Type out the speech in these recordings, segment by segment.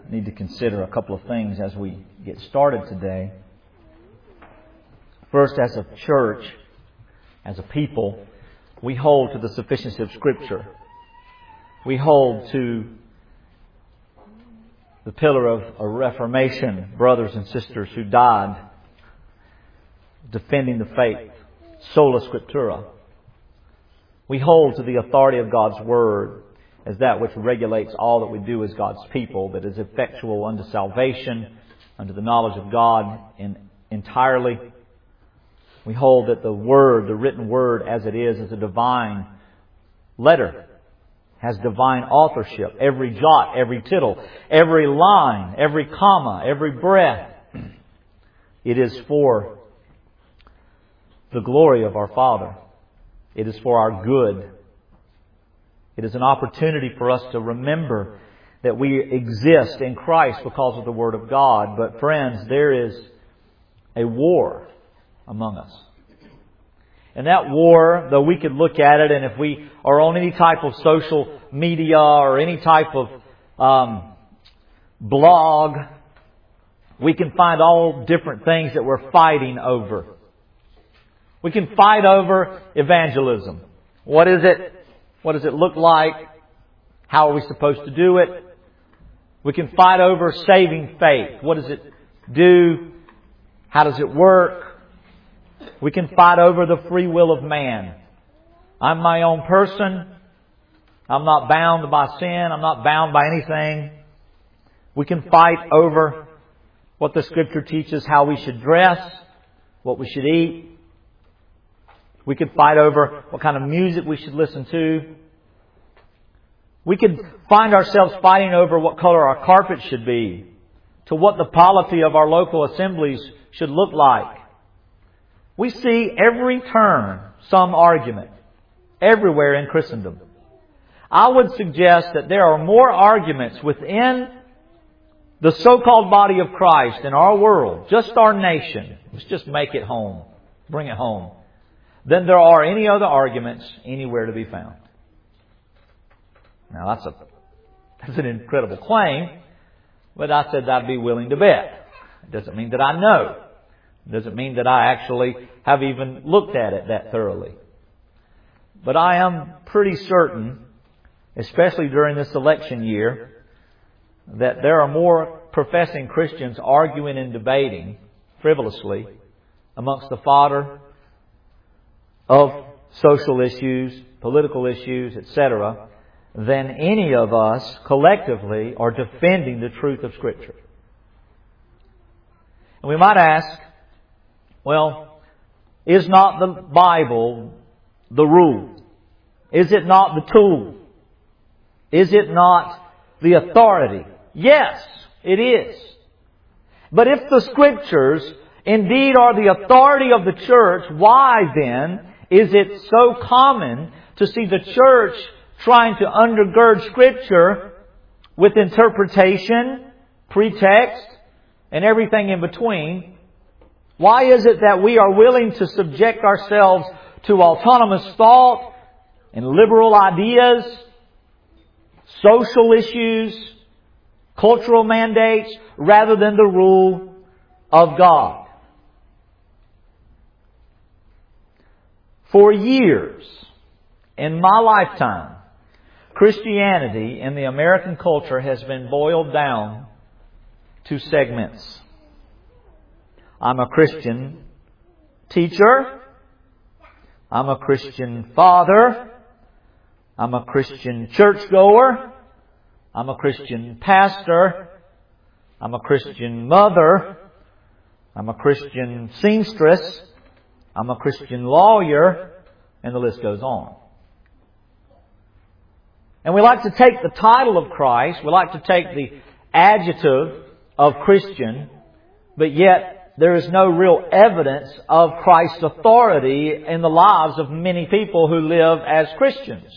need to consider a couple of things as we get started today. First, as a church, as a people, we hold to the sufficiency of Scripture. We hold to the pillar of a Reformation, brothers and sisters who died defending the faith, sola scriptura. We hold to the authority of God's Word as that which regulates all that we do as God's people, that is effectual unto salvation, unto the knowledge of God entirely. We hold that the Word, the written Word as it is a divine letter, has divine authorship. Every jot, every tittle, every line, every comma, every breath. It is for the glory of our Father. It is for our good. It is an opportunity for us to remember that we exist in Christ because of the Word of God. But friends, there is a war among us. And that war, though we could look at it, and if we are on any type of social media or any type of blog, we can find all different things that we're fighting over. We can fight over evangelism. What is it? What does it look like? How are we supposed to do it? We can fight over saving faith. What does it do? How does it work? We can fight over the free will of man. I'm my own person. I'm not bound by sin. I'm not bound by anything. We can fight over what the Scripture teaches, how we should dress, what we should eat. We could fight over what kind of music we should listen to. We could find ourselves fighting over what color our carpet should be, to what the polity of our local assemblies should look like. We see every turn some argument everywhere in Christendom. I would suggest that there are more arguments within the so-called body of Christ in our world, just our nation. Let's just make it home, bring it home, than there are any other arguments anywhere to be found. Now that's an incredible claim, but I said I'd be willing to bet. It doesn't mean that I know. It doesn't mean that I actually have even looked at it that thoroughly. But I am pretty certain, especially during this election year, that there are more professing Christians arguing and debating frivolously amongst the fodder of social issues, political issues, etc., than any of us collectively are defending the truth of Scripture. And we might ask, well, is not the Bible the rule? Is it not the tool? Is it not the authority? Yes, it is. But if the Scriptures indeed are the authority of the church, why then is it so common to see the church trying to undergird Scripture with interpretation, pretext, and everything in between? Why is it that we are willing to subject ourselves to autonomous thought and liberal ideas, social issues, cultural mandates, rather than the rule of God? For years, in my lifetime, Christianity in the American culture has been boiled down to segments. I'm a Christian teacher. I'm a Christian father. I'm a Christian churchgoer. I'm a Christian pastor. I'm a Christian mother. I'm a Christian seamstress. I'm a Christian lawyer. And the list goes on. And we like to take the title of Christ. We like to take the adjective of Christian. But yet, there is no real evidence of Christ's authority in the lives of many people who live as Christians.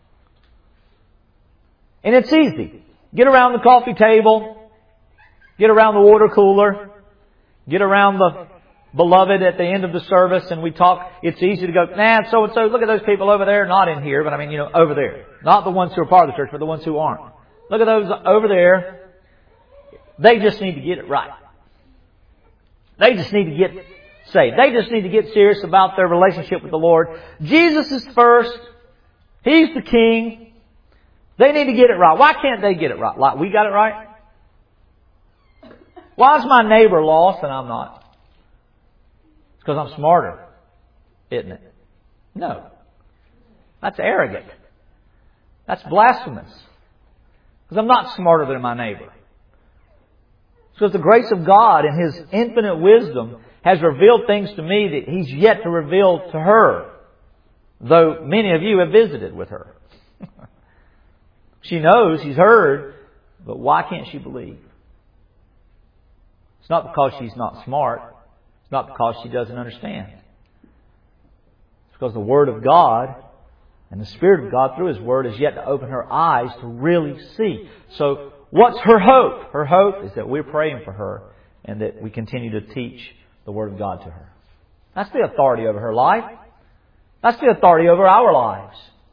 And it's easy. Get around the coffee table. Get around the water cooler. Get around the beloved at the end of the service and we talk. It's easy to go, nah, so-and-so, look at those people over there, not in here, but I mean, over there. Not the ones who are part of the church, but the ones who aren't. Look at those over there. They just need to get it right. They just need to get saved. They just need to get serious about their relationship with the Lord. Jesus is first. He's the King. They need to get it right. Why can't they get it right? Like we got it right? Why is my neighbor lost and I'm not? It's because I'm smarter, isn't it? No. That's arrogant. That's blasphemous. Because I'm not smarter than my neighbor. It's because the grace of God in His infinite wisdom has revealed things to me that He's yet to reveal to her. Though many of you have visited with her. She knows, she's heard, but why can't she believe? It's not because she's not smart. It's not because she doesn't understand. It's because the Word of God and the Spirit of God through His Word is yet to open her eyes to really see. So what's her hope? Her hope is that we're praying for her and that we continue to teach the Word of God to her. That's the authority over her life. That's the authority over our lives.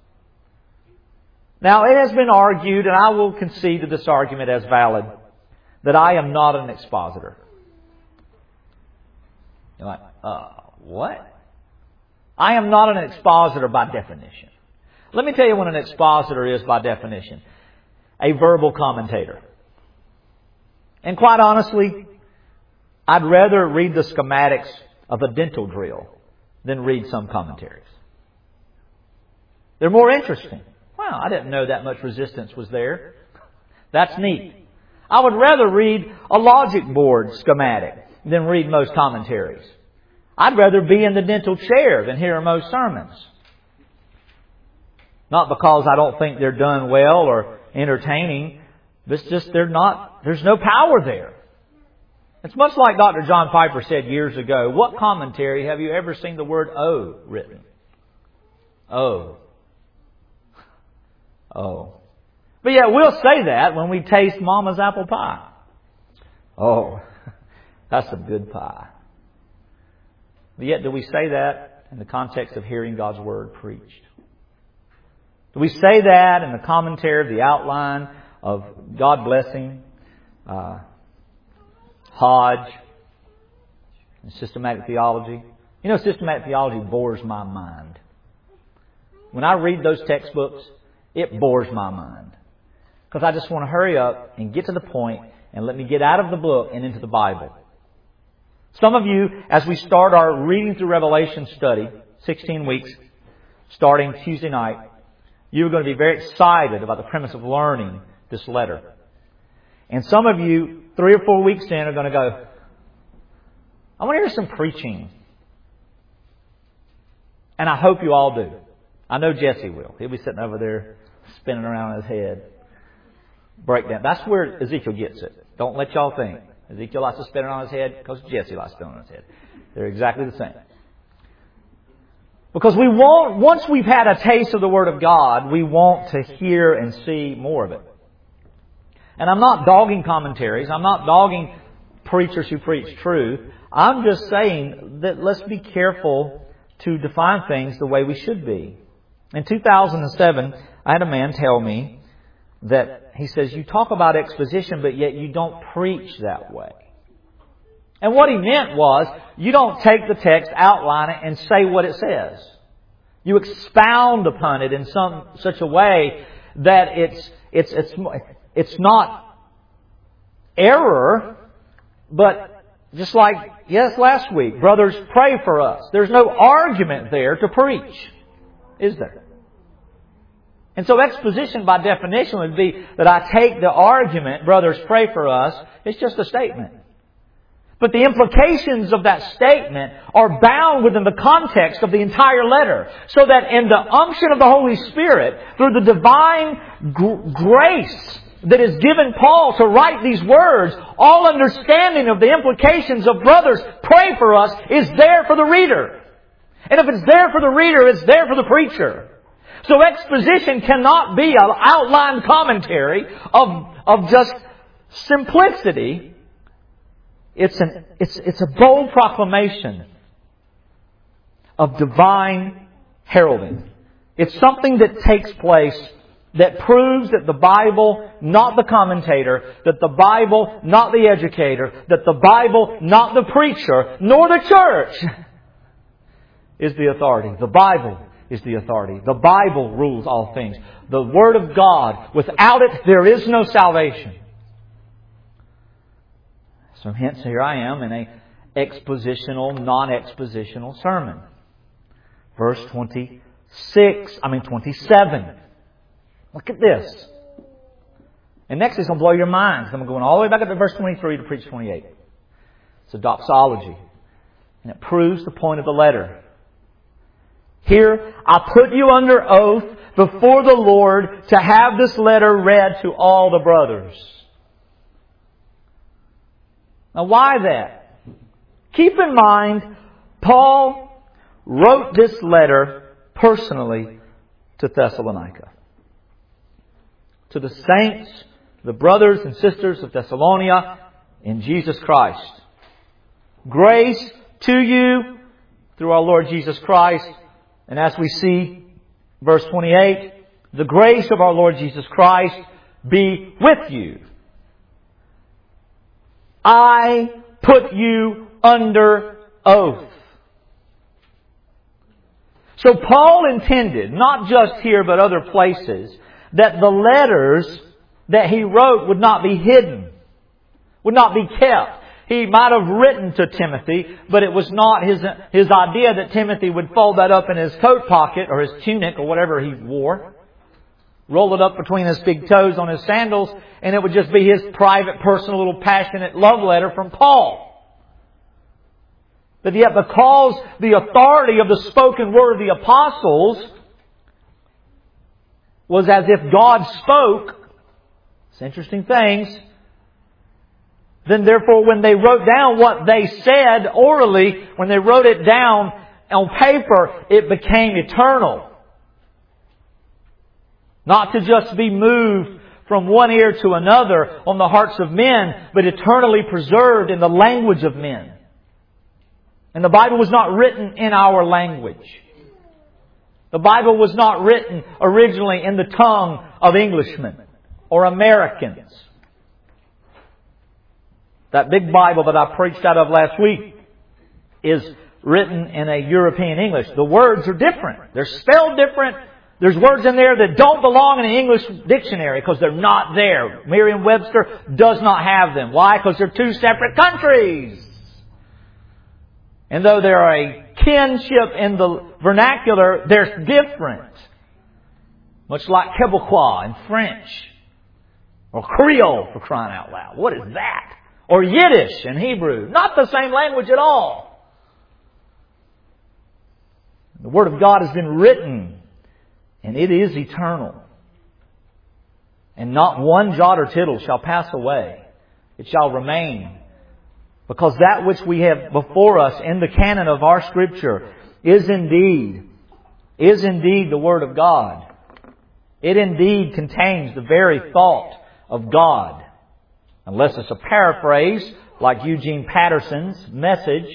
Now, it has been argued, and I will concede to this argument as valid, that I am not an expositor. You're like, what? I am not an expositor by definition. Let me tell you what an expositor is by definition. A verbal commentator. And quite honestly, I'd rather read the schematics of a dental drill than read some commentaries. They're more interesting. Wow, I didn't know that much resistance was there. That's neat. I would rather read a logic board schematic than read most commentaries. I'd rather be in the dental chair than hear most sermons. Not because I don't think they're done well or entertaining, but it's just there's no power there. It's much like Dr. John Piper said years ago, what commentary have you ever seen the word "oh" written? Oh. Oh. But yet we'll say that when we taste Mama's apple pie. Oh, that's a good pie. But yet do we say that in the context of hearing God's Word preached? Do we say that in the commentary of the outline of God Blessing, Hodge, and Systematic Theology? You know, Systematic Theology bores my mind. When I read those textbooks, it bores my mind. Because I just want to hurry up and get to the point and let me get out of the book and into the Bible. Some of you, as we start our reading through Revelation study, 16 weeks, starting Tuesday night, you're going to be very excited about the premise of learning this letter. And some of you, 3 or 4 weeks in, are going to go, I want to hear some preaching. And I hope you all do. I know Jesse will. He'll be sitting over there spinning around in his head. Breakdown. That's where Ezekiel gets it. Don't let y'all think Ezekiel likes to spin it on his head because Jesse likes to spin it on his head. They're exactly the same. Because we want, once we've had a taste of the Word of God, we want to hear and see more of it. And I'm not dogging commentaries. I'm not dogging preachers who preach truth. I'm just saying that let's be careful to define things the way we should be. In 2007, I had a man tell me that he says, you talk about exposition, but yet you don't preach that way. And what he meant was, you don't take the text, outline it, and say what it says. You expound upon it in such a way that it's not error, but just like, yes, last week, brothers, pray for us. There's no argument there to preach, is there? And so exposition by definition would be that I take the argument, brothers, pray for us, it's just a statement. But the implications of that statement are bound within the context of the entire letter. So that in the unction of the Holy Spirit, through the divine grace that is given Paul to write these words, all understanding of the implications of brothers, pray for us, is there for the reader. And if it's there for the reader, it's there for the preacher. So exposition cannot be an outline commentary of just simplicity. It's a bold proclamation of divine heralding. It's something that takes place that proves that the Bible, not the commentator, that the Bible, not the educator, that the Bible, not the preacher, nor the church, is the authority. The Bible is the authority. The Bible rules all things. The Word of God. Without it, there is no salvation. So hence here I am in a expositional, non-expositional sermon. Verse 27. Look at this. And next it's going to blow your mind. I'm going all the way back up to verse 23 to preach 28. It's a doxology. And it proves the point of the letter. Here, I put you under oath before the Lord to have this letter read to all the brothers. Now why that? Keep in mind, Paul wrote this letter personally to Thessalonica. To the saints, the brothers and sisters of Thessalonica in Jesus Christ. Grace to you through our Lord Jesus Christ. And as we see, verse 28, the grace of our Lord Jesus Christ be with you. I put you under oath. So Paul intended, not just here but other places, that the letters that he wrote would not be hidden, would not be kept. He might have written to Timothy, but it was not his idea that Timothy would fold that up in his coat pocket or his tunic or whatever he wore, roll it up between his big toes on his sandals, and it would just be his private, personal, little passionate love letter from Paul. But yet because the authority of the spoken word of the apostles was as if God spoke, it's interesting things, then therefore when they wrote down what they said orally, when they wrote it down on paper, it became eternal. Not to just be moved from one ear to another on the hearts of men, but eternally preserved in the language of men. And the Bible was not written in our language. The Bible was not written originally in the tongue of Englishmen or Americans. That big Bible that I preached out of last week is written in a European English. The words are different. They're spelled different. There's words in there that don't belong in an English dictionary because they're not there. Merriam-Webster does not have them. Why? Because they're two separate countries. And though they're a kinship in the vernacular, they're different. Much like Quebecois in French. Or Creole, for crying out loud. What is that? Or Yiddish in Hebrew. Not the same language at all. The Word of God has been written, and it is eternal. And not one jot or tittle shall pass away. It shall remain. Because that which we have before us in the canon of our Scripture is indeed the Word of God. It indeed contains the very thought of God. Unless it's a paraphrase like Eugene Patterson's message.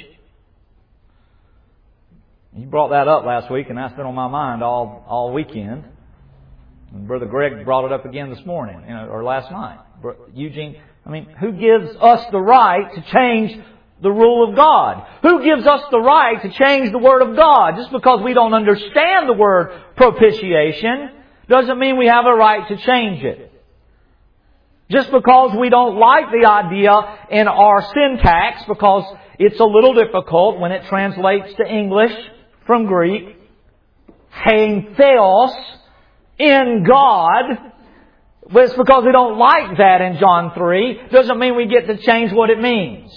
He brought that up last week and that's been on my mind all weekend. And Brother Greg brought it up again this morning, or last night. Eugene, who gives us the right to change the rule of God? Who gives us the right to change the Word of God? Just because we don't understand the word propitiation doesn't mean we have a right to change it. Just because we don't like the idea in our syntax, because it's a little difficult when it translates to English from Greek, hein theos, in God, but it's because we don't like that in John 3, doesn't mean we get to change what it means.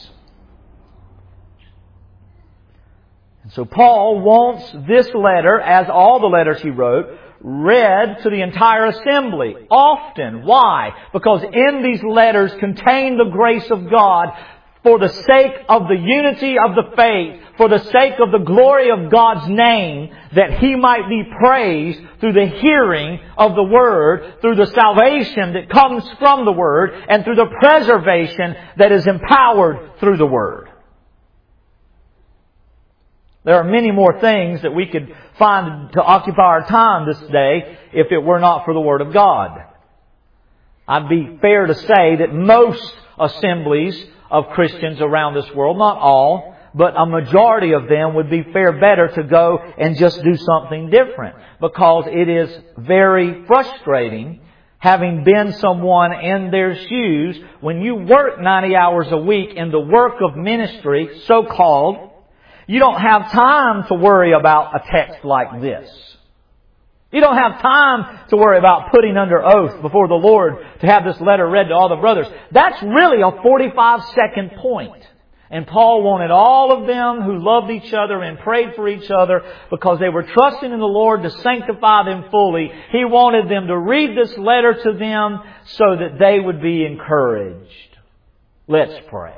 And so Paul wants this letter, as all the letters he wrote, read to the entire assembly. Often. Why? Because in these letters contain the grace of God for the sake of the unity of the faith, for the sake of the glory of God's name, that He might be praised through the hearing of the Word, through the salvation that comes from the Word, and through the preservation that is empowered through the Word. There are many more things that we could find to occupy our time this day if it were not for the Word of God. I'd be fair to say that most assemblies of Christians around this world, not all, but a majority of them would be better to go and just do something different. Because it is very frustrating, having been someone in their shoes, when you work 90 hours a week in the work of ministry, so-called, you don't have time to worry about a text like this. You don't have time to worry about putting under oath before the Lord to have this letter read to all the brothers. That's really a 45-second point. And Paul wanted all of them who loved each other and prayed for each other because they were trusting in the Lord to sanctify them fully. He wanted them to read this letter to them so that they would be encouraged. Let's pray.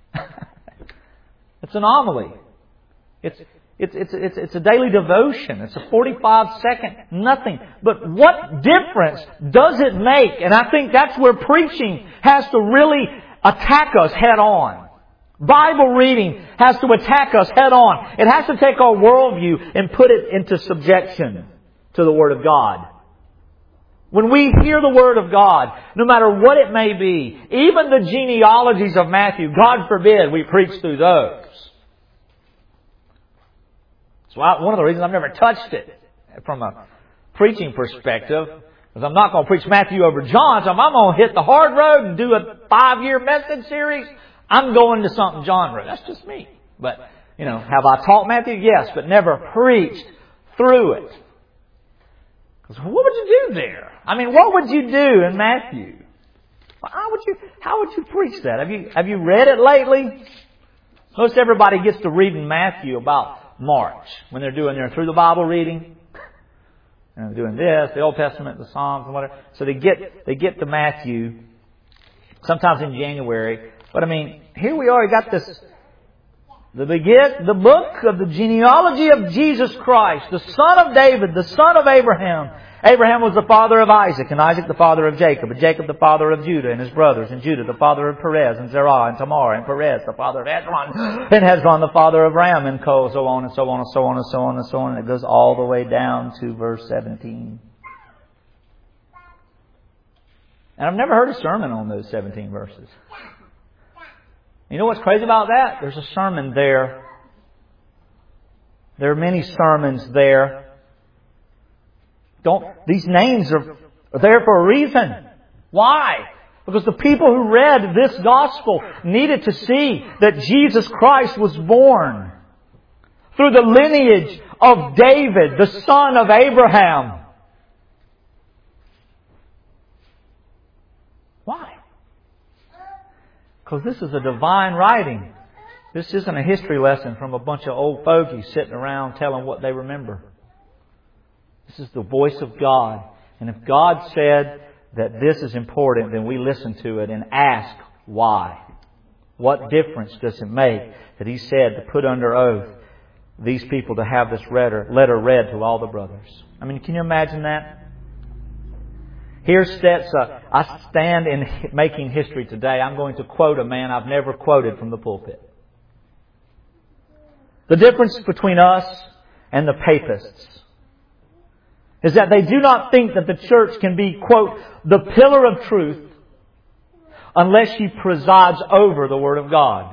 It's an homily. It's a daily devotion. It's a 45-second nothing. But what difference does it make? And I think that's where preaching has to really attack us head on. Bible reading has to attack us head on. It has to take our worldview and put it into subjection to the Word of God. When we hear the Word of God, no matter what it may be, even the genealogies of Matthew, God forbid we preach through those. So one of the reasons I've never touched it from a preaching perspective is I'm not going to preach Matthew over John. So if I'm going to hit the hard road and do a 5-year message series, I'm going to something John wrote. That's just me. But, have I taught Matthew? Yes, but never preached through it. Because what would you do there? What would you do in Matthew? How would you preach that? Have you read it lately? Most everybody gets to reading Matthew about March when they're doing their through the Bible reading. And they're doing this, the Old Testament, the Psalms, and whatever. So they get to Matthew sometimes in January. But here we are, you got this, the book of the genealogy of Jesus Christ, the son of David, the son of Abraham. Abraham was the father of Isaac, and Isaac the father of Jacob, and Jacob the father of Judah and his brothers, and Judah the father of Perez, and Zerah, and Tamar, and Perez the father of Hezron, and Hezron the father of Ram, and so on, and so on, and so on, and so on, and so on. And it goes all the way down to verse 17. And I've never heard a sermon on those 17 verses. You know what's crazy about that? There's a sermon there. There are many sermons there. These names are there for a reason. Why? Because the people who read this gospel needed to see that Jesus Christ was born through the lineage of David, the son of Abraham. Why? Because this is a divine writing. This isn't a history lesson from a bunch of old fogies sitting around telling what they remember. This is the voice of God. And if God said that this is important, then we listen to it and ask why. What difference does it make that He said to put under oath these people to have this letter read to all the brothers? Can you imagine that? Here I stand in making history today. I'm going to quote a man I've never quoted from the pulpit. The difference between us and the papists is that they do not think that the church can be, quote, the pillar of truth unless she presides over the Word of God.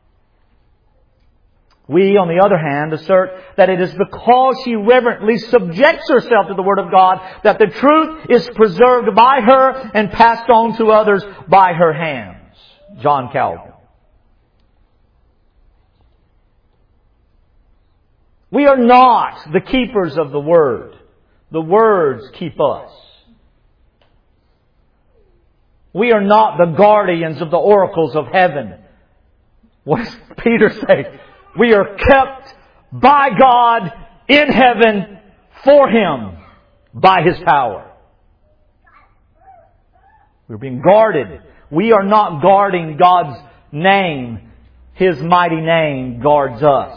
We, on the other hand, assert that it is because she reverently subjects herself to the Word of God that the truth is preserved by her and passed on to others by her hands. John Calvin. We are not the keepers of the Word. The words keep us. We are not the guardians of the oracles of heaven. What does Peter say? We are kept by God in heaven for Him by His power. We're being guarded. We are not guarding God's name. His mighty name guards us.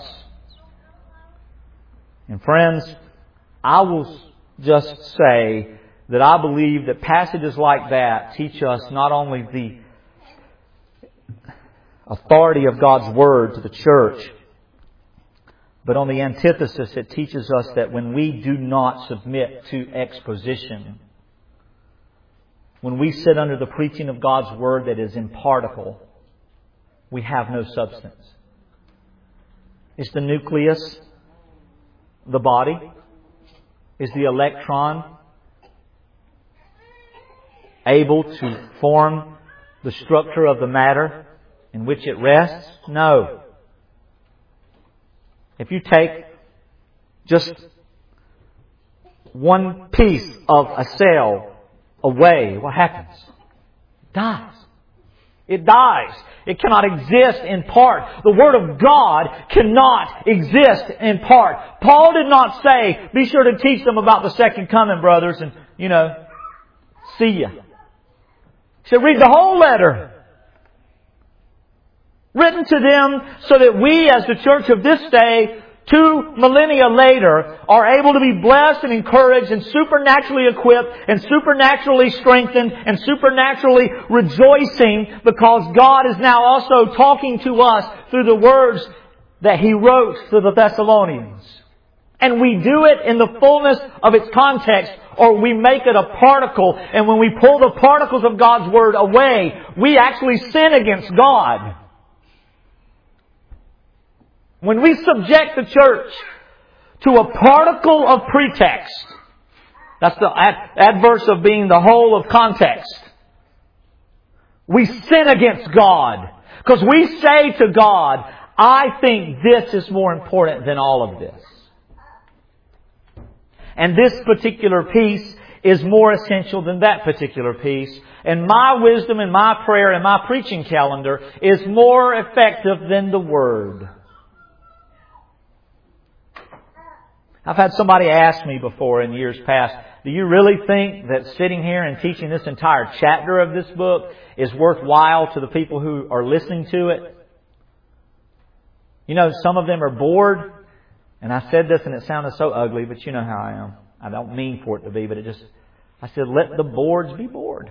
And friends, I will just say that I believe that passages like that teach us not only the authority of God's Word to the church, But on the antithesis, it teaches us that when we do not submit to exposition, when we sit under the preaching of God's Word that is impartial, we have no substance. Is the nucleus the body? Is the electron able to form the structure of the matter in which it rests? No. If you take just one piece of a cell away, what happens? It dies. It dies. It cannot exist in part. The Word of God cannot exist in part. Paul did not say, be sure to teach them about the second coming, brothers, and, see ya. He said, read the whole letter. Written to them so that we as the church of this day, 2 millennia later, are able to be blessed and encouraged and supernaturally equipped and supernaturally strengthened and supernaturally rejoicing because God is now also talking to us through the words that He wrote to the Thessalonians. And we do it in the fullness of its context, or we make it a particle, and when we pull the particles of God's Word away, we actually sin against God. When we subject the church to a particle of pretext, that's the adverse of being the whole of context, we sin against God. Because we say to God, I think this is more important than all of this. And this particular piece is more essential than that particular piece. And my wisdom and my prayer and my preaching calendar is more effective than the Word. I've had somebody ask me before in years past, do you really think that sitting here and teaching this entire chapter of this book is worthwhile to the people who are listening to it? Some of them are bored. And I said this and it sounded so ugly, but you know how I am. I don't mean for it to be, but I said, let the boards be bored.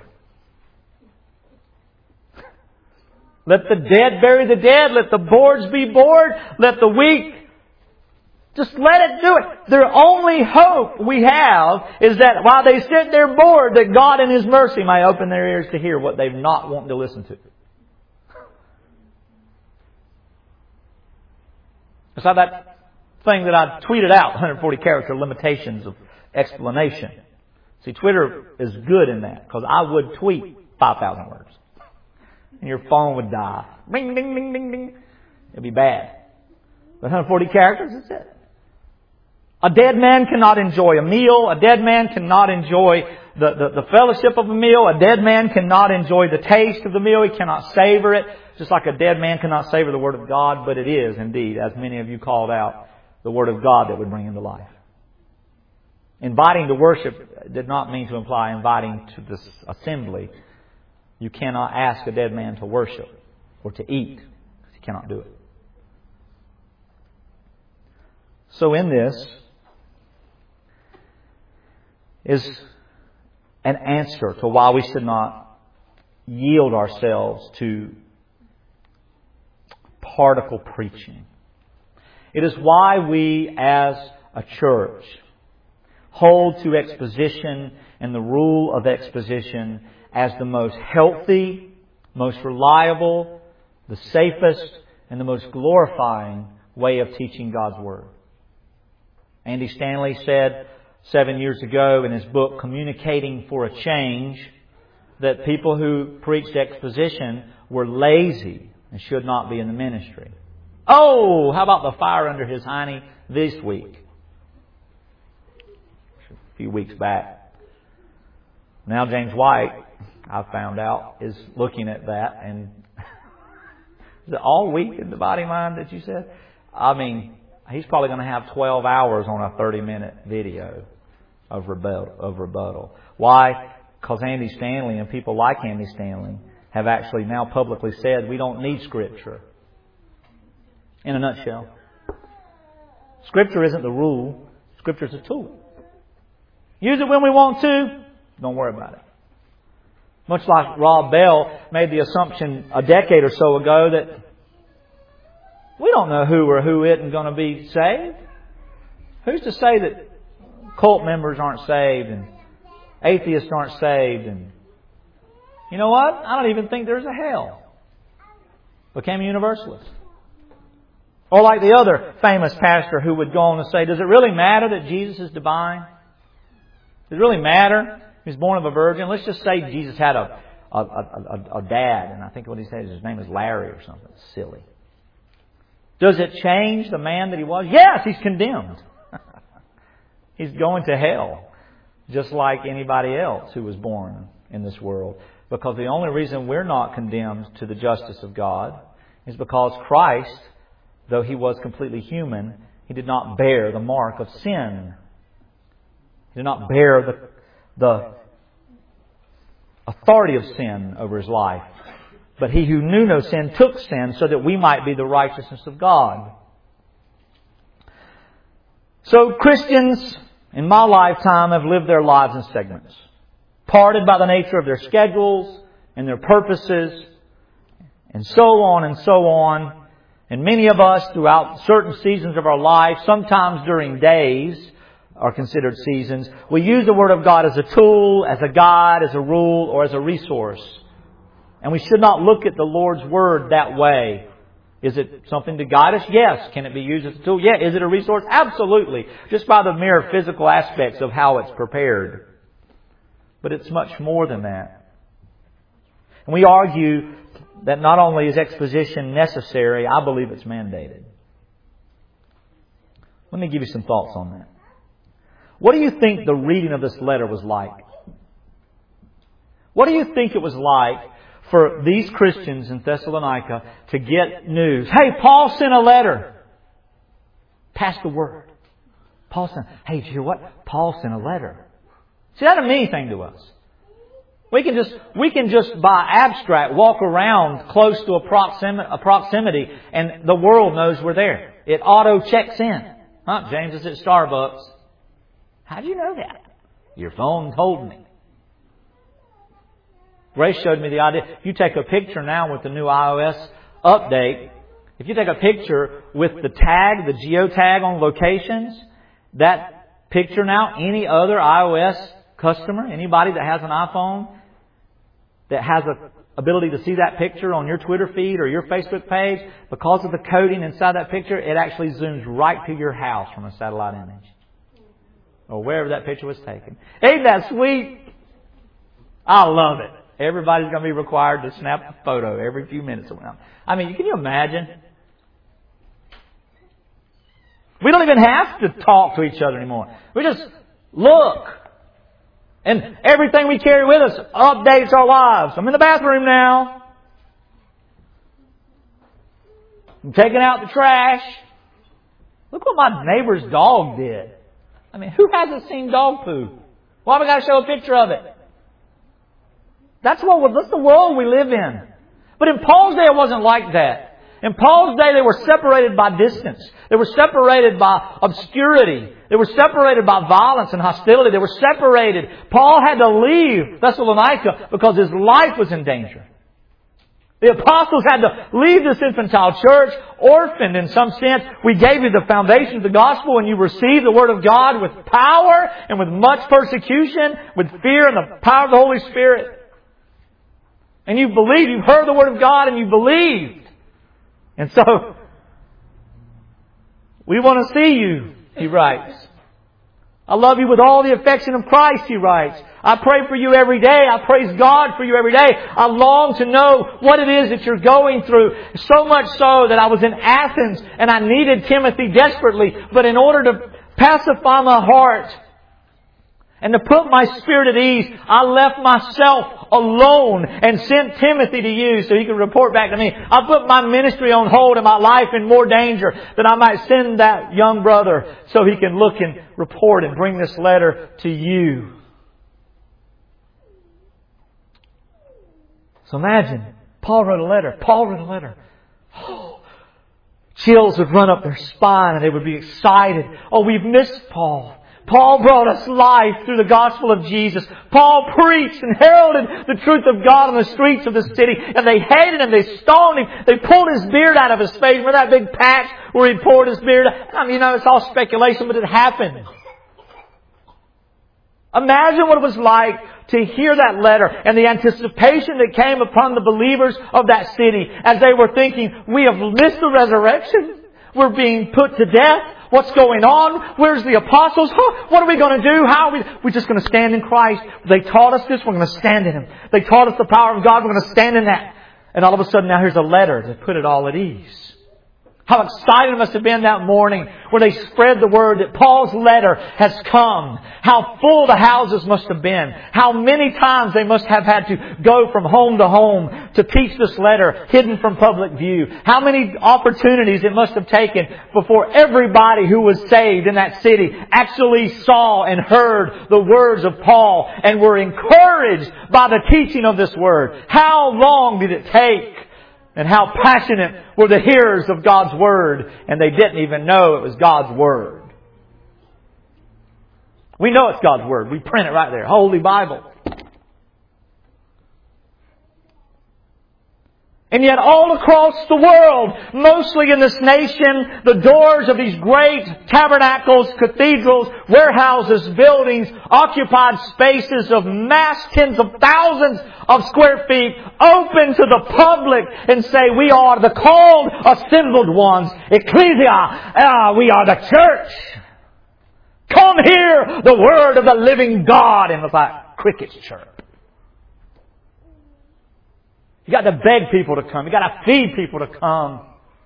Let the dead bury the dead. Let the boards be bored. Let the weak, just let it do it. Their only hope we have is that while they sit there bored, that God in His mercy may open their ears to hear what they've not wanted to listen to. It's like that thing that I tweeted out, 140 character limitations of explanation. See, Twitter is good in that, because I would tweet 5,000 words. And your phone would die. Bing, bing, bing, bing, bing. It'd be bad. But 140 characters, that's it. A dead man cannot enjoy a meal. A dead man cannot enjoy the fellowship of a meal. A dead man cannot enjoy the taste of the meal. He cannot savor it. Just like a dead man cannot savor the Word of God. But it is indeed, as many of you called out, the Word of God that would bring him to life. Inviting to worship did not mean to imply inviting to this assembly. You cannot ask a dead man to worship or to eat. You cannot do it. So in this is an answer to why we should not yield ourselves to particle preaching. It is why we as a church hold to exposition and the rule of exposition as the most healthy, most reliable, the safest, and the most glorifying way of teaching God's Word. Andy Stanley said 7 years ago in his book, Communicating for a Change, that people who preached exposition were lazy and should not be in the ministry. Oh, how about the fire under his hiney this week? A few weeks back. Now James White, I found out, is looking at that. And is it all week in the body mind that you said? I mean, he's probably going to have 12 hours on a 30-minute video of rebuttal. Why? Because Andy Stanley and people like Andy Stanley have actually now publicly said we don't need Scripture. In a nutshell. Scripture isn't the rule. Scripture is a tool. Use it when we want to. Don't worry about it. Much like Rob Bell made the assumption a decade or so ago that We don't know who isn't going to be saved. Who's to say that cult members aren't saved and atheists aren't saved? And you know what? I don't even think there's a hell. Became a universalist. Or like the other famous pastor who would go on to say, does it really matter that Jesus is divine? Does it really matter he was born of a virgin? Let's just say Jesus had a dad, and I think what he said is his name is Larry or something. Silly. Does it change the man that he was? Yes, he's condemned. He's going to hell, just like anybody else who was born in this world. Because the only reason we're not condemned to the justice of God is because Christ, though He was completely human, He did not bear the mark of sin. He did not bear the authority of sin over His life. But He who knew no sin took sin so that we might be the righteousness of God. So Christians in my lifetime have lived their lives in segments, parted by the nature of their schedules and their purposes, and so on and so on. And many of us throughout certain seasons of our life, sometimes during days, are considered seasons. We use the Word of God as a tool, as a guide, as a rule, or as a resource. And we should not look at the Lord's Word that way. Is it something to guide us? Yes. Can it be used as a tool? Yeah. Is it a resource? Absolutely. Just by the mere physical aspects of how it's prepared. But it's much more than that. And we argue that not only is exposition necessary, I believe it's mandated. Let me give you some thoughts on that. What do you think the reading of this letter was like? What do you think it was like for these Christians in Thessalonica to get news? Hey, Paul sent a letter. Pass the word. Paul sent, hey, did you hear what? Paul sent a letter. See, that doesn't mean anything to us. We can just by abstract walk around close to a proximity and the world knows we're there. It auto checks in. Huh? James is at Starbucks. How do you know that? Your phone told me. Grace showed me the idea. If you take a picture now with the new iOS update, if you take a picture with the tag, the geotag on locations, that picture now, any other iOS customer, anybody that has an iPhone that has the ability to see that picture on your Twitter feed or your Facebook page, because of the coding inside that picture, it actually zooms right to your house from a satellite image. Or wherever that picture was taken. Ain't that sweet? I love it. Everybody's going to be required to snap a photo every few minutes around. I mean, can you imagine? We don't even have to talk to each other anymore. We just look. And everything we carry with us updates our lives. I'm in the bathroom now. I'm taking out the trash. Look what my neighbor's dog did. I mean, who hasn't seen dog poo? Why have we got to show a picture of it? That's the world we live in. But in Paul's day, it wasn't like that. In Paul's day, they were separated by distance. They were separated by obscurity. They were separated by violence and hostility. They were separated. Paul had to leave Thessalonica because his life was in danger. The apostles had to leave this infantile church, orphaned in some sense. We gave you the foundation of the gospel and you received the Word of God with power and with much persecution, with fear and the power of the Holy Spirit. And you believed, you've heard the Word of God and you believed. And so, we want to see you, he writes. I love you with all the affection of Christ, he writes. I pray for you every day. I praise God for you every day. I long to know what it is that you're going through. So much so that I was in Athens and I needed Timothy desperately. But in order to pacify my heart and to put my spirit at ease, I left myself alone and sent Timothy to you so he could report back to me. I put my ministry on hold and my life in more danger that I might send that young brother so he can look and report and bring this letter to you. So imagine, Paul wrote a letter. Oh, chills would run up their spine and they would be excited. Oh, we've missed Paul. Paul brought us life through the gospel of Jesus. Paul preached and heralded the truth of God on the streets of the city. And they hated him. They stoned him. They pulled his beard out of his face. Remember that big patch where he poured his beard? I mean, it's all speculation, but it happened. Imagine what it was like to hear that letter and the anticipation that came upon the believers of that city as they were thinking, we have missed the resurrection. We're being put to death. What's going on? Where's the apostles? What are we going to do? How are we? We're just going to stand in Christ. They taught us this. We're going to stand in Him. They taught us the power of God. We're going to stand in that. And all of a sudden now here's a letter to put it all at ease. How excited it must have been that morning when they spread the word that Paul's letter has come. How full the houses must have been. How many times they must have had to go from home to home to teach this letter hidden from public view. How many opportunities it must have taken before everybody who was saved in that city actually saw and heard the words of Paul and were encouraged by the teaching of this word. How long did it take? And how passionate were the hearers of God's Word, and they didn't even know it was God's Word. We know it's God's Word. We print it right there. Holy Bible. And yet all across the world, mostly in this nation, the doors of these great tabernacles, cathedrals, warehouses, buildings, occupied spaces of mass tens of thousands of square feet open to the public and say, we are the called, assembled ones. Ecclesia, we are the church. Come hear the word of the living God. And it's like crickets chirp. You got to beg people to come. You got to feed people to come.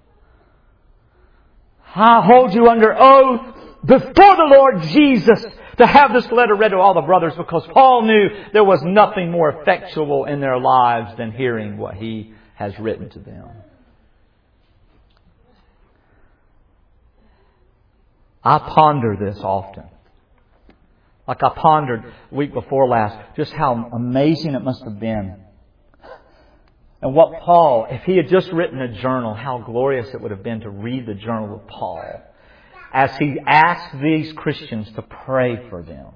I hold you under oath before the Lord Jesus to have this letter read to all the brothers, because Paul knew there was nothing more effectual in their lives than hearing what he has written to them. I ponder this often. Like I pondered week before last, just how amazing it must have been. And what Paul, if he had just written a journal, how glorious it would have been to read the journal of Paul as he asked these Christians to pray for them.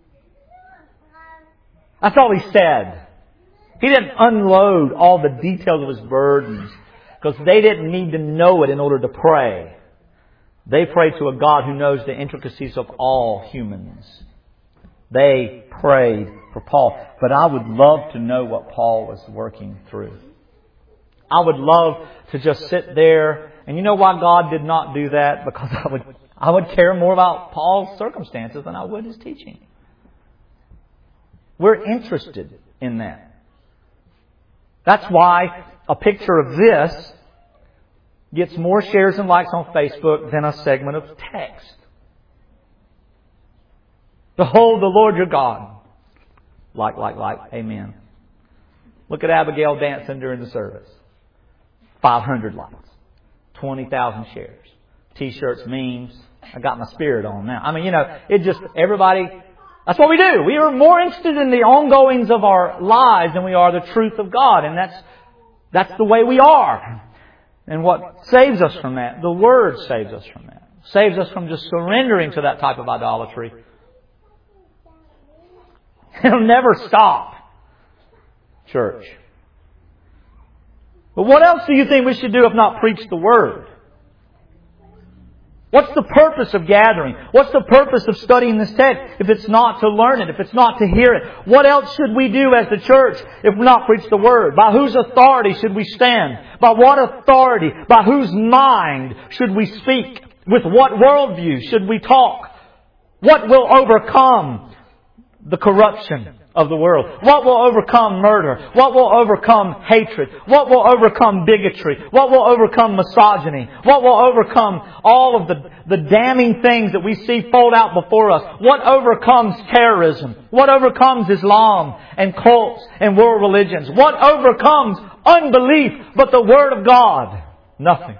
That's all he said. He didn't unload all the details of his burdens because they didn't need to know it in order to pray. They prayed to a God who knows the intricacies of all humans. They prayed for Paul. But I would love to know what Paul was working through. I would love to just sit there. And you know why God did not do that? Because I would care more about Paul's circumstances than I would his teaching. We're interested in that. That's why a picture of this gets more shares and likes on Facebook than a segment of text. Behold the Lord your God. Like. Amen. Look at Abigail dancing during the service. 500 likes. 20,000 shares. T-shirts, memes. I got my spirit on now. I mean, everybody, that's what we do. We are more interested in the ongoings of our lives than we are the truth of God. And that's the way we are. And what saves us from that? The Word saves us from that. Saves us from just surrendering to that type of idolatry. It'll never stop, church. But what else do you think we should do if not preach the Word? What's the purpose of gathering? What's the purpose of studying this text if it's not to learn it, if it's not to hear it? What else should we do as the church if not preach the Word? By whose authority should we stand? By what authority? By whose mind should we speak? With what worldview should we talk? What will overcome the corruption of the world? What will overcome murder? What will overcome hatred? What will overcome bigotry? What will overcome misogyny? What will overcome all of the damning things that we see fold out before us? What overcomes terrorism? What overcomes Islam and cults and world religions? What overcomes unbelief but the Word of God? Nothing.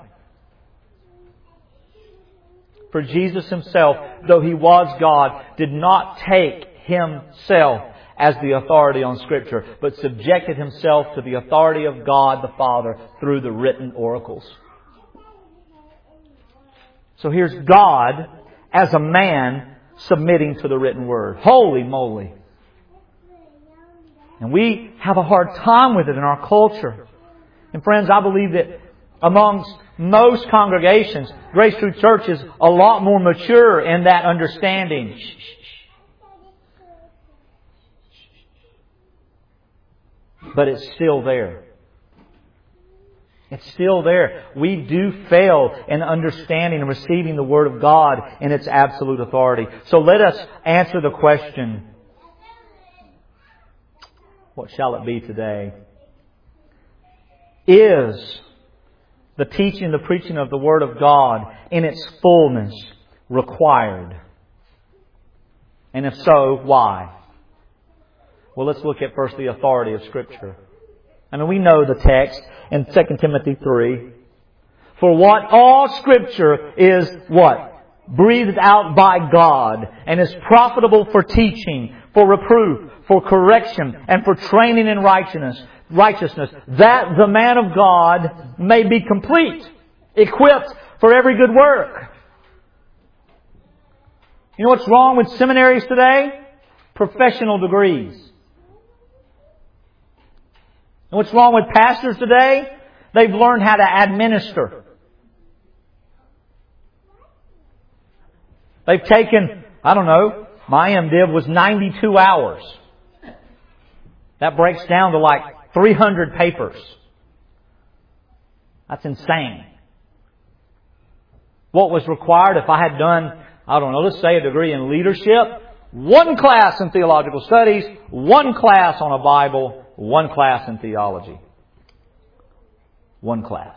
For Jesus Himself, though He was God, did not take Himself as the authority on Scripture, but subjected Himself to the authority of God the Father through the written oracles. So here's God as a man submitting to the written Word. Holy moly. And we have a hard time with it in our culture. And friends, I believe that amongst most congregations, Grace Truth Church is a lot more mature in that understanding. But it's still there. It's still there. We do fail in understanding and receiving the Word of God in its absolute authority. So let us answer the question, what shall it be today? Is the teaching, the preaching of the Word of God in its fullness required? And if so, why? Well, let's look at first the authority of Scripture. I mean, we know the text in 2 Timothy 3. For what all Scripture is what? Breathed out by God and is profitable for teaching, for reproof, for correction, and for training in righteousness, that the man of God may be complete, equipped for every good work. You know what's wrong with seminaries today? Professional degrees. And what's wrong with pastors today? They've learned how to administer. They've taken, my MDiv was 92 hours. That breaks down to like 300 papers. That's insane. What was required if I had done, let's say a degree in leadership, 1 class in theological studies, 1 class on a Bible, 1 class in theology. 1 class.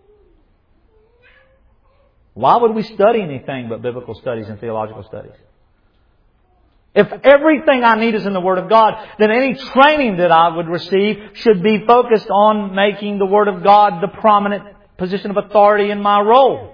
Why would we study anything but biblical studies and theological studies? If everything I need is in the Word of God, then any training that I would receive should be focused on making the Word of God the prominent position of authority in my role.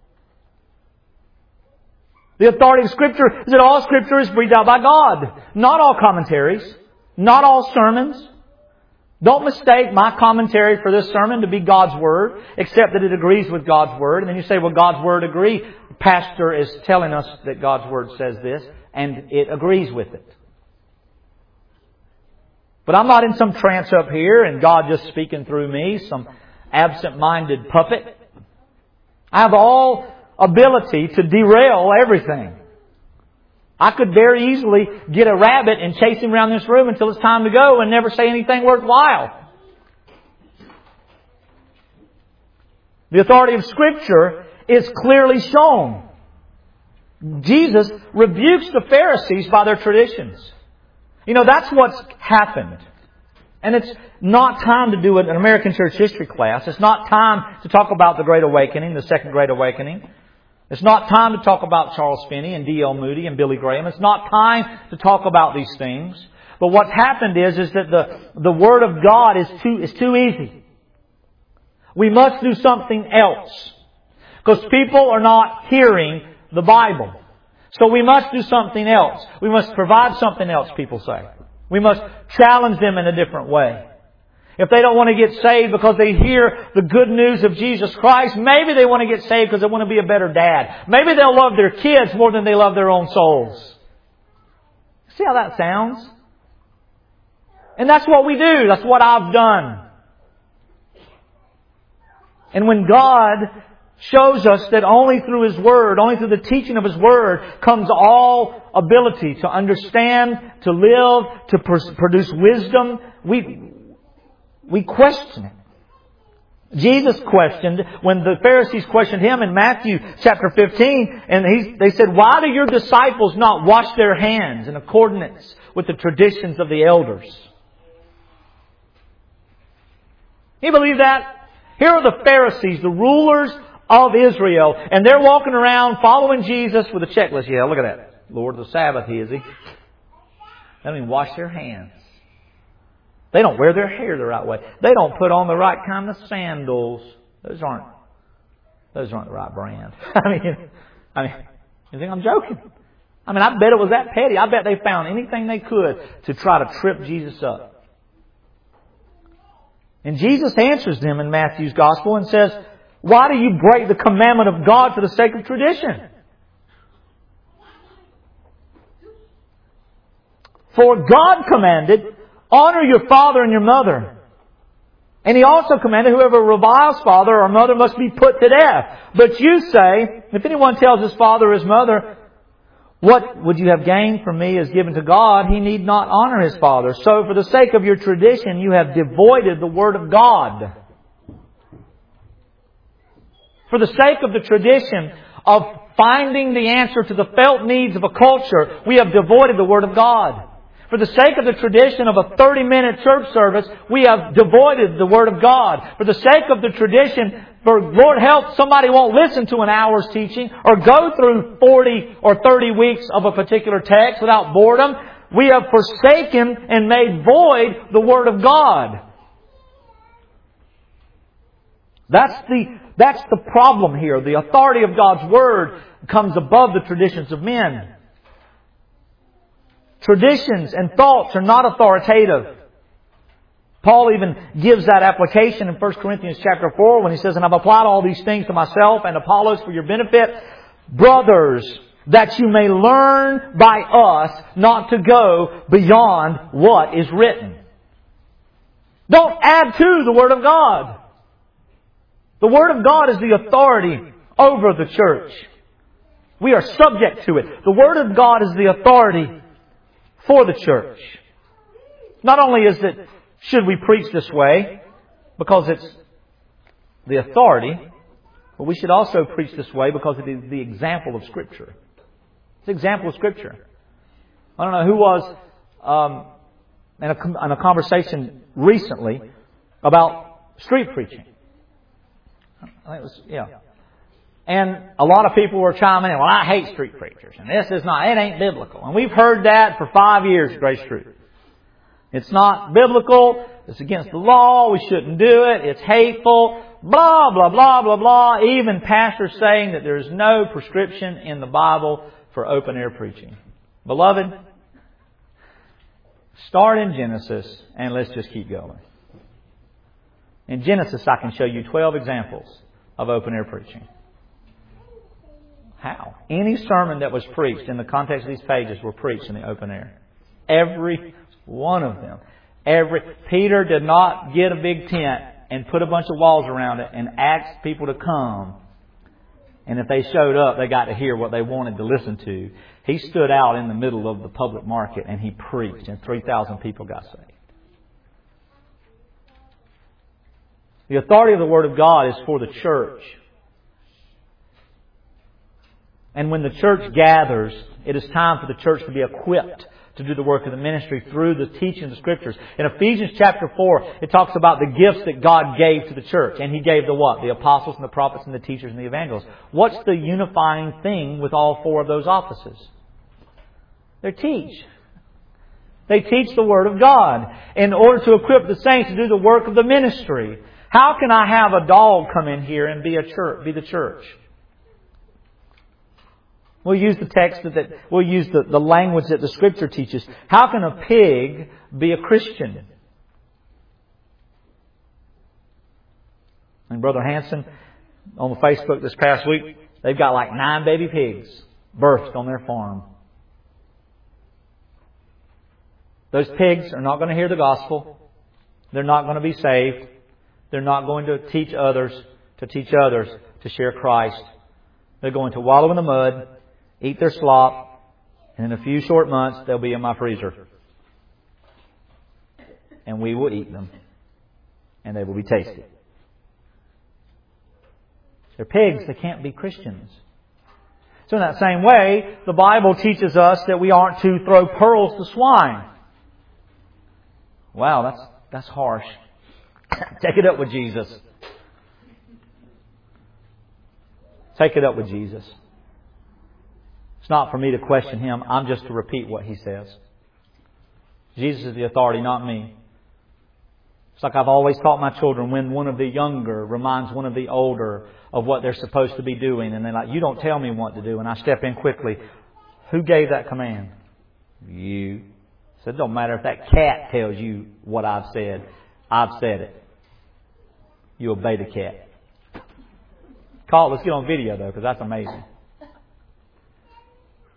The authority of Scripture is that all Scripture is breathed out by God. Not all commentaries. Not all sermons. Don't mistake my commentary for this sermon to be God's Word, except that it agrees with God's Word. And then you say, well, God's Word agrees. The pastor is telling us that God's Word says this, and it agrees with it. But I'm not in some trance up here and God just speaking through me, some absent-minded puppet. I have all ability to derail everything. I could very easily get a rabbit and chase him around this room until it's time to go and never say anything worthwhile. The authority of Scripture is clearly shown. Jesus rebukes the Pharisees by their traditions. That's what's happened. And it's not time to do an American church history class. It's not time to talk about the Great Awakening, the Second Great Awakening. It's not time to talk about Charles Finney and D.L. Moody and Billy Graham. It's not time to talk about these things. But what's happened is that the Word of God is too easy. We must do something else. Because people are not hearing the Bible. So we must do something else. We must provide something else, people say. We must challenge them in a different way. If they don't want to get saved because they hear the good news of Jesus Christ, maybe they want to get saved because they want to be a better dad. Maybe they'll love their kids more than they love their own souls. See how that sounds? And that's what we do. That's what I've done. And when God shows us that only through His Word, only through the teaching of His Word, comes all ability to understand, to live, to produce wisdom, we question it. Jesus questioned, when the Pharisees questioned Him in Matthew chapter 15, and they said, why do your disciples not wash their hands in accordance with the traditions of the elders? You believe that? Here are the Pharisees, the rulers of Israel, and they're walking around following Jesus with a checklist. Yeah, look at that. Lord of the Sabbath, He is. They don't even wash their hands. They don't wear their hair the right way. They don't put on the right kind of sandals. Those aren't the right brand. I mean, you think I'm joking? I bet it was that petty. I bet they found anything they could to try to trip Jesus up. And Jesus answers them in Matthew's Gospel and says, why do you break the commandment of God for the sake of tradition? For God commanded, honor your father and your mother. And He also commanded, whoever reviles father or mother must be put to death. But you say, if anyone tells his father or his mother, what would you have gained from me is given to God, he need not honor his father. So for the sake of your tradition, you have devoided the Word of God. For the sake of the tradition of finding the answer to the felt needs of a culture, we have devoided the Word of God. For the sake of the tradition of a 30-minute church service, we have devoided the Word of God. For the sake of the tradition, for Lord help, somebody won't listen to an hour's teaching or go through 40 or 30 weeks of a particular text without boredom. We have forsaken and made void the Word of God. That's the problem here. The authority of God's Word comes above the traditions of men. Traditions and thoughts are not authoritative. Paul even gives that application in 1 Corinthians chapter 4 when he says, and I've applied all these things to myself and Apollos for your benefit, brothers, that you may learn by us not to go beyond what is written. Don't add to the Word of God. The Word of God is the authority over the church. We are subject to it. The Word of God is the authority for the church. Not only is it, should we preach this way, because it's the authority, but we should also preach this way because it is the example of Scripture. It's the example of Scripture. I don't know who was in a conversation recently about street preaching. I think it was, yeah. And a lot of people were chiming in, well, I hate street preachers. And this is not, it ain't biblical. And we've heard that for 5 years at Grace Truth. It's not biblical. It's against the law. We shouldn't do it. It's hateful. Blah, blah, blah, blah, blah. Even pastors saying that there is no prescription in the Bible for open air preaching. Beloved, start in Genesis and let's just keep going. In Genesis, I can show you 12 examples of open air preaching. How? Any sermon that was preached in the context of these pages were preached in the open air. Every one of them. Peter did not get a big tent and put a bunch of walls around it and ask people to come. And if they showed up, they got to hear what they wanted to listen to. He stood out in the middle of the public market and he preached, and 3,000 people got saved. The authority of the Word of God is for the church. And when the church gathers, it is time for the church to be equipped to do the work of the ministry through the teaching of the Scriptures. In Ephesians chapter 4, it talks about the gifts that God gave to the church. And He gave the what? The apostles and the prophets and the teachers and the evangelists. What's the unifying thing with all four of those offices? They teach. They teach the Word of God in order to equip the saints to do the work of the ministry. How can I have a dog come in here and be the church? We'll use the text we'll use the language that the Scripture teaches. How can a pig be a Christian? And Brother Hanson, on the Facebook this past week, they've got like 9 baby pigs birthed on their farm. Those pigs are not going to hear the gospel. They're not going to be saved. They're not going to teach others to share Christ. They're going to wallow in the mud, eat their slop, and in a few short months they'll be in my freezer. And we will eat them. And they will be tasty. They're pigs. They can't be Christians. So in that same way, the Bible teaches us that we aren't to throw pearls to swine. Wow, that's harsh. Take it up with Jesus. Take it up with Jesus. It's not for me to question Him. I'm just to repeat what He says. Jesus is the authority, not me. It's like I've always taught my children, when one of the younger reminds one of the older of what they're supposed to be doing, and they're like, you don't tell me what to do, and I step in quickly. Who gave that command? You. So it don't matter if that cat tells you what I've said. I've said it. You obey the cat. Let's get on video though, because that's amazing.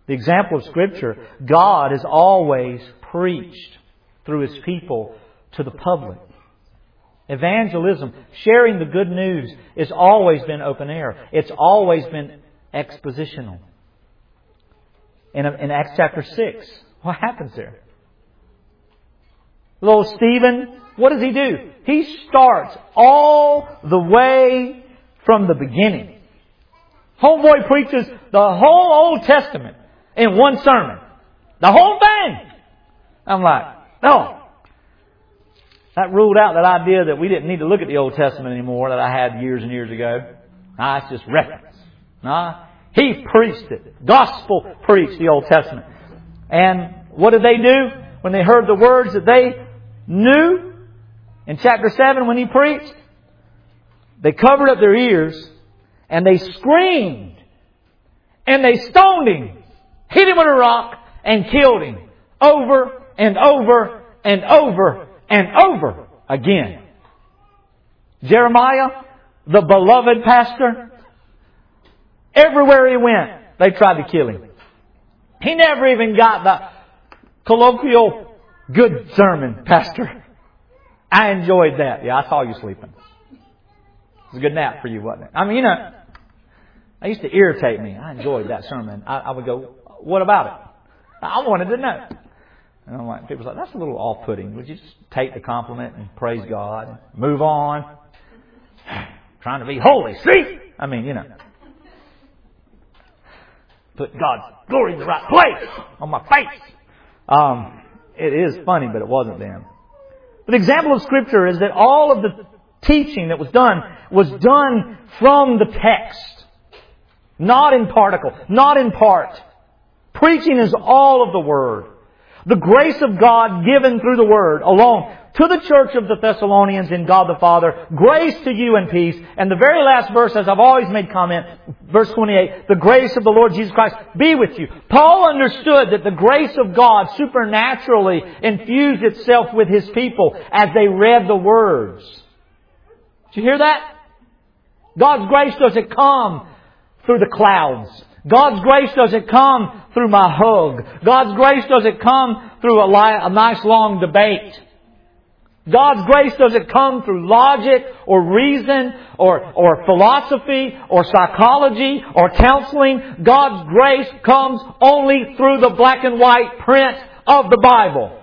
The example of Scripture, God has always preached through His people to the public. Evangelism, sharing the good news, has always been open air. It's always been expositional. In Acts chapter 6, what happens there? Little Stephen, what does he do? He starts all the way from the beginning. Homeboy preaches the whole Old Testament in one sermon. The whole thing. I'm like, no. That ruled out that idea that we didn't need to look at the Old Testament anymore that I had years and years ago. Nah, it's just reference. Nah, he preached it. Gospel preached the Old Testament. And what did they do when they heard the words that they knew? In chapter 7 when he preached, they covered up their ears and they screamed and they stoned him, hit him with a rock and killed him over and over and over and over again. Jeremiah, the beloved pastor, everywhere he went, they tried to kill him. He never even got the colloquial good sermon, pastor. I enjoyed that. Yeah, I saw you sleeping. It was a good nap for you, wasn't it? I mean, it used to irritate me. I enjoyed that sermon. I would go, what about it? I wanted to know. And I'm like, people's like, that's a little off-putting. Would you just take the compliment and praise God and move on? Trying to be holy. See? I mean, put God's glory in the right place on my face. It is funny, but it wasn't then. But the example of Scripture is that all of the teaching that was done from the text. Not in particle, not in part. Preaching is all of the Word. The grace of God given through the Word alone to the church of the Thessalonians in God the Father. Grace to you and peace. And the very last verse, as I've always made comment, verse 28, the grace of the Lord Jesus Christ be with you. Paul understood that the grace of God supernaturally infused itself with His people as they read the words. Did you hear that? God's grace doesn't come through the clouds. God's grace doesn't come through my hug. God's grace doesn't come through a nice long debate. God's grace doesn't come through logic or reason or philosophy or psychology or counseling. God's grace comes only through the black and white print of the Bible.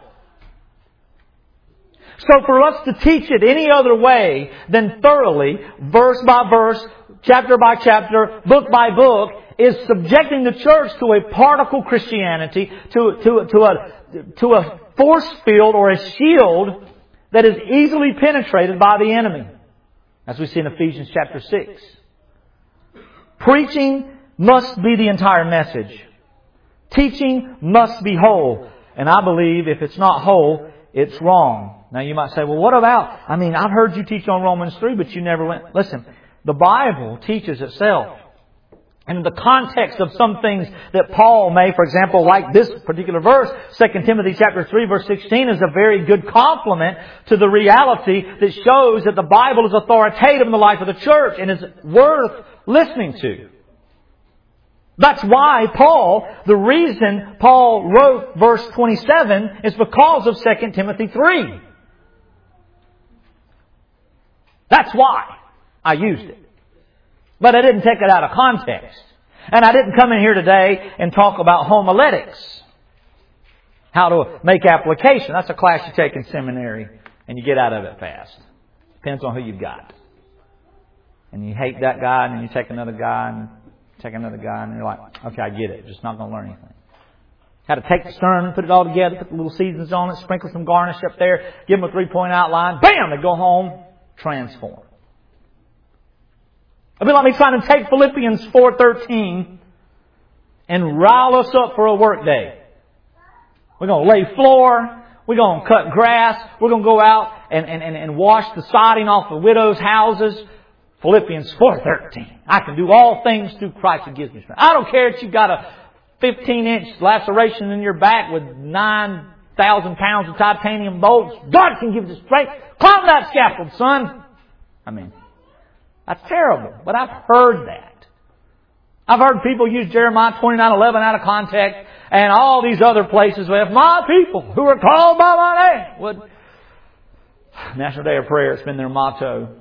So for us to teach it any other way than thoroughly, verse by verse, chapter by chapter, book by book, is subjecting the church to a particle Christianity, to a force field or a shield that is easily penetrated by the enemy. As we see in Ephesians chapter 6. Preaching must be the entire message. Teaching must be whole. And I believe if it's not whole, it's wrong. Now you might say, well, what about, I've heard you teach on Romans 3, but you never went. Listen, the Bible teaches itself. And in the context of some things that Paul may, for example, like this particular verse, 2 Timothy chapter 3 verse 16 is a very good complement to the reality that shows that the Bible is authoritative in the life of the church and is worth listening to. That's why the reason Paul wrote verse 27 is because of 2 Timothy 3. That's why I used it. But I didn't take it out of context. And I didn't come in here today and talk about homiletics. How to make application. That's a class you take in seminary and you get out of it fast. Depends on who you've got. And you hate that guy and then you take another guy and take another guy and you're like, okay, I get it. Just not going to learn anything. How to take the sermon, put it all together, put the little seasons on it, sprinkle some garnish up there, give them a 3-point outline. Bam! They go home, transform. It'd be like me trying to take Philippians 4:13 and rile us up for a work day. We're going to lay floor. We're going to cut grass. We're going to go out and wash the siding off the widows' houses. Philippians 4:13. I can do all things through Christ who gives me strength. I don't care if you've got a 15-inch laceration in your back with 9,000 pounds of titanium bolts. God can give you strength. Climb that scaffold, son. That's terrible. But I've heard that. I've heard people use Jeremiah 29:11 out of context and all these other places where if my people who are called by my name would... National Day of Prayer, it's been their motto.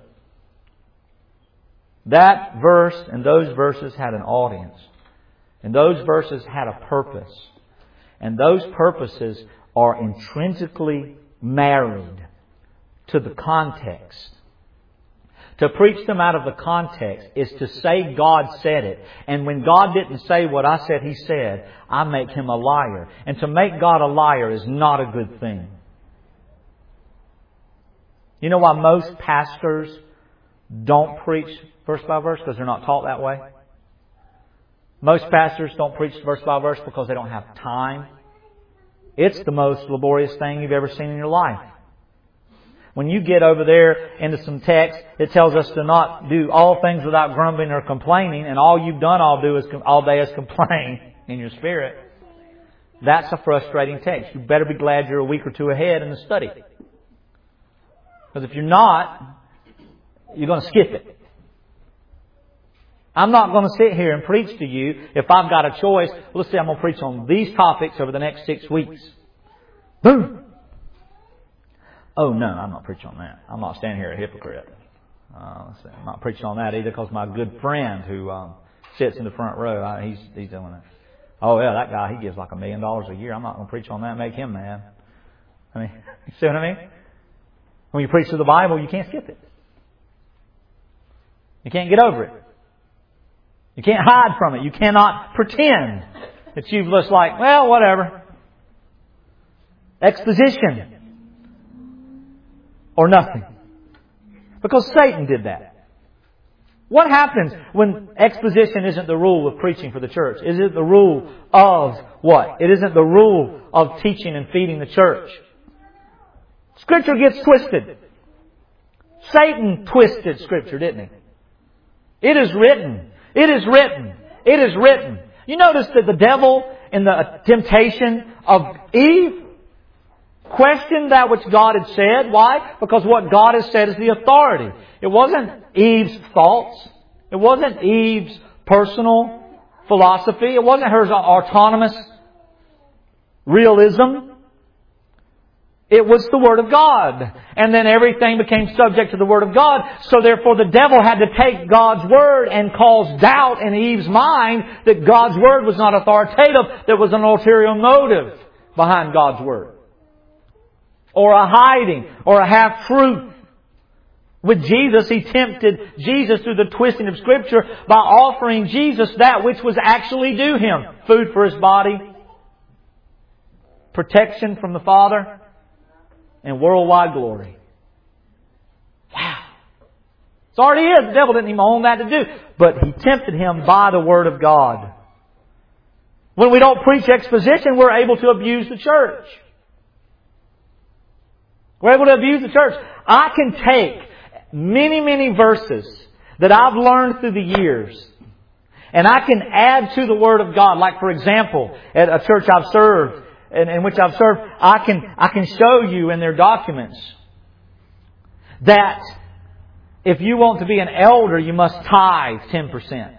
That verse and those verses had an audience. And those verses had a purpose. And those purposes are intrinsically married to the context. To preach them out of the context is to say God said it. And when God didn't say what I said He said, I make Him a liar. And to make God a liar is not a good thing. You know why most pastors don't preach verse by verse? Because they're not taught that way. Most pastors don't preach verse by verse because they don't have time. It's the most laborious thing you've ever seen in your life. When you get over there into some text, it tells us to not do all things without grumbling or complaining, and all you've done all day is complain in your spirit. That's a frustrating text. You better be glad you're a week or two ahead in the study. Because if you're not, you're going to skip it. I'm not going to sit here and preach to you if I've got a choice. Let's say I'm going to preach on these topics over the next 6 weeks. Boom! Oh no, I'm not preaching on that. I'm not standing here a hypocrite. I'm not preaching on that either because my good friend who sits in the front row, he's doing it. Oh yeah, that guy, he gives like $1 million a year. I'm not going to preach on that and make him mad. I mean, you see what I mean? When you preach to the Bible, you can't skip it. You can't get over it. You can't hide from it. You cannot pretend that you've just like, well, whatever. Exposition. Or nothing. Because Satan did that. What happens when exposition isn't the rule of preaching for the church? Is it the rule of what? It isn't the rule of teaching and feeding the church. Scripture gets twisted. Satan twisted Scripture, didn't he? It is written. It is written. It is written. You notice that the devil in the temptation of Eve questioned that which God had said. Why? Because what God has said is the authority. It wasn't Eve's thoughts. It wasn't Eve's personal philosophy. It wasn't her autonomous realism. It was the Word of God. And then everything became subject to the Word of God. So therefore the devil had to take God's Word and cause doubt in Eve's mind that God's Word was not authoritative. There was an ulterior motive behind God's Word. Or a hiding. Or a half-truth. With Jesus, he tempted Jesus through the twisting of Scripture by offering Jesus that which was actually due Him. Food for His body. Protection from the Father. And worldwide glory. Wow. It's already is. The devil didn't even own that to do. But he tempted Him by the Word of God. When we don't preach exposition, we're able to abuse the church. We're able to abuse the church. I can take many, many verses that I've learned through the years, and I can add to the Word of God. Like, for example, at a church I've served, in which I've served, I can show you in their documents that if you want to be an elder, you must tithe 10%.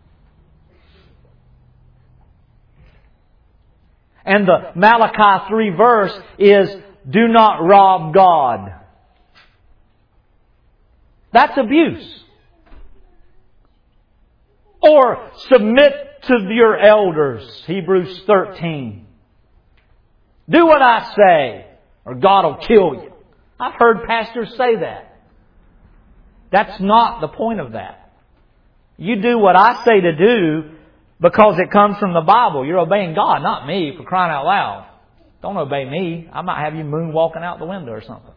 And the Malachi 3 verse is, do not rob God. That's abuse. Or submit to your elders, Hebrews 13. Do what I say, or God will kill you. I've heard pastors say that. That's not the point of that. You do what I say to do because it comes from the Bible. You're obeying God, not me, for crying out loud. Don't obey me. I might have you moonwalking out the window or something.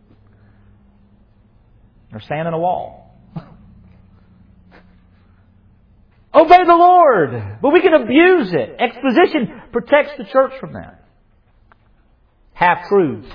Or stand in a wall. Obey the Lord. But we can abuse it. Exposition protects the church from that. Half-truths.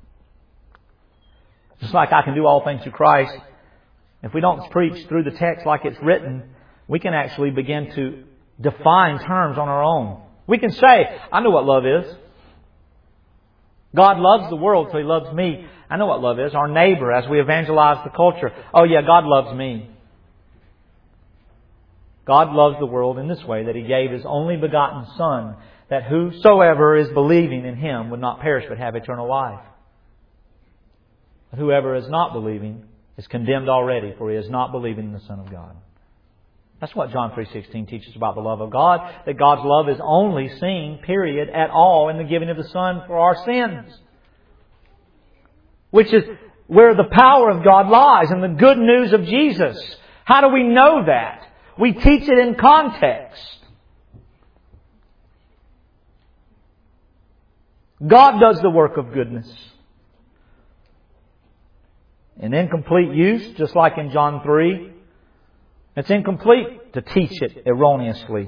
Just like I can do all things through Christ. If we don't preach through the text like it's written, we can actually begin to define terms on our own. We can say, I know what love is. God loves the world, so He loves me. I know what love is. Our neighbor, as we evangelize the culture. Oh yeah, God loves me. God loves the world in this way, that He gave His only begotten Son, that whosoever is believing in Him would not perish but have eternal life. But whoever is not believing is condemned already, for he is not believing in the Son of God. That's what John 3:16 teaches about the love of God, that God's love is only seen, period, at all in the giving of the Son for our sins. Which is where the power of God lies, in the good news of Jesus. How do we know that? We teach it in context. God does the work of goodness. In incomplete use, just like in John 3, it's incomplete to teach it erroneously.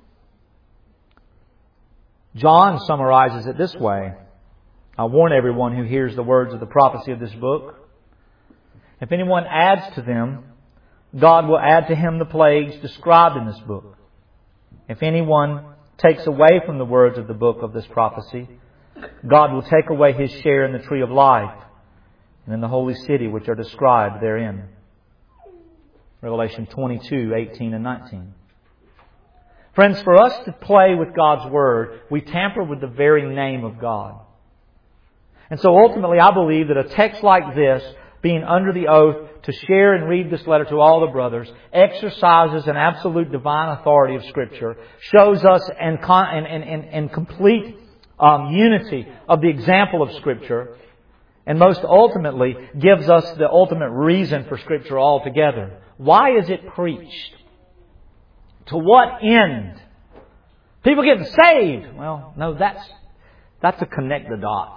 John summarizes it this way. I warn everyone who hears the words of the prophecy of this book. If anyone adds to them, God will add to him the plagues described in this book. If anyone takes away from the words of the book of this prophecy, God will take away his share in the tree of life and in the holy city which are described therein. Revelation 22:18 and 19. Friends, for us to play with God's Word, we tamper with the very name of God. And so ultimately, I believe that a text like this, being under the oath to share and read this letter to all the brothers, exercises an absolute divine authority of Scripture, shows us in complete unity of the example of Scripture, and most ultimately gives us the ultimate reason for Scripture altogether. Why is it preached? To what end? People get saved. Well, no, that's a connect the dot.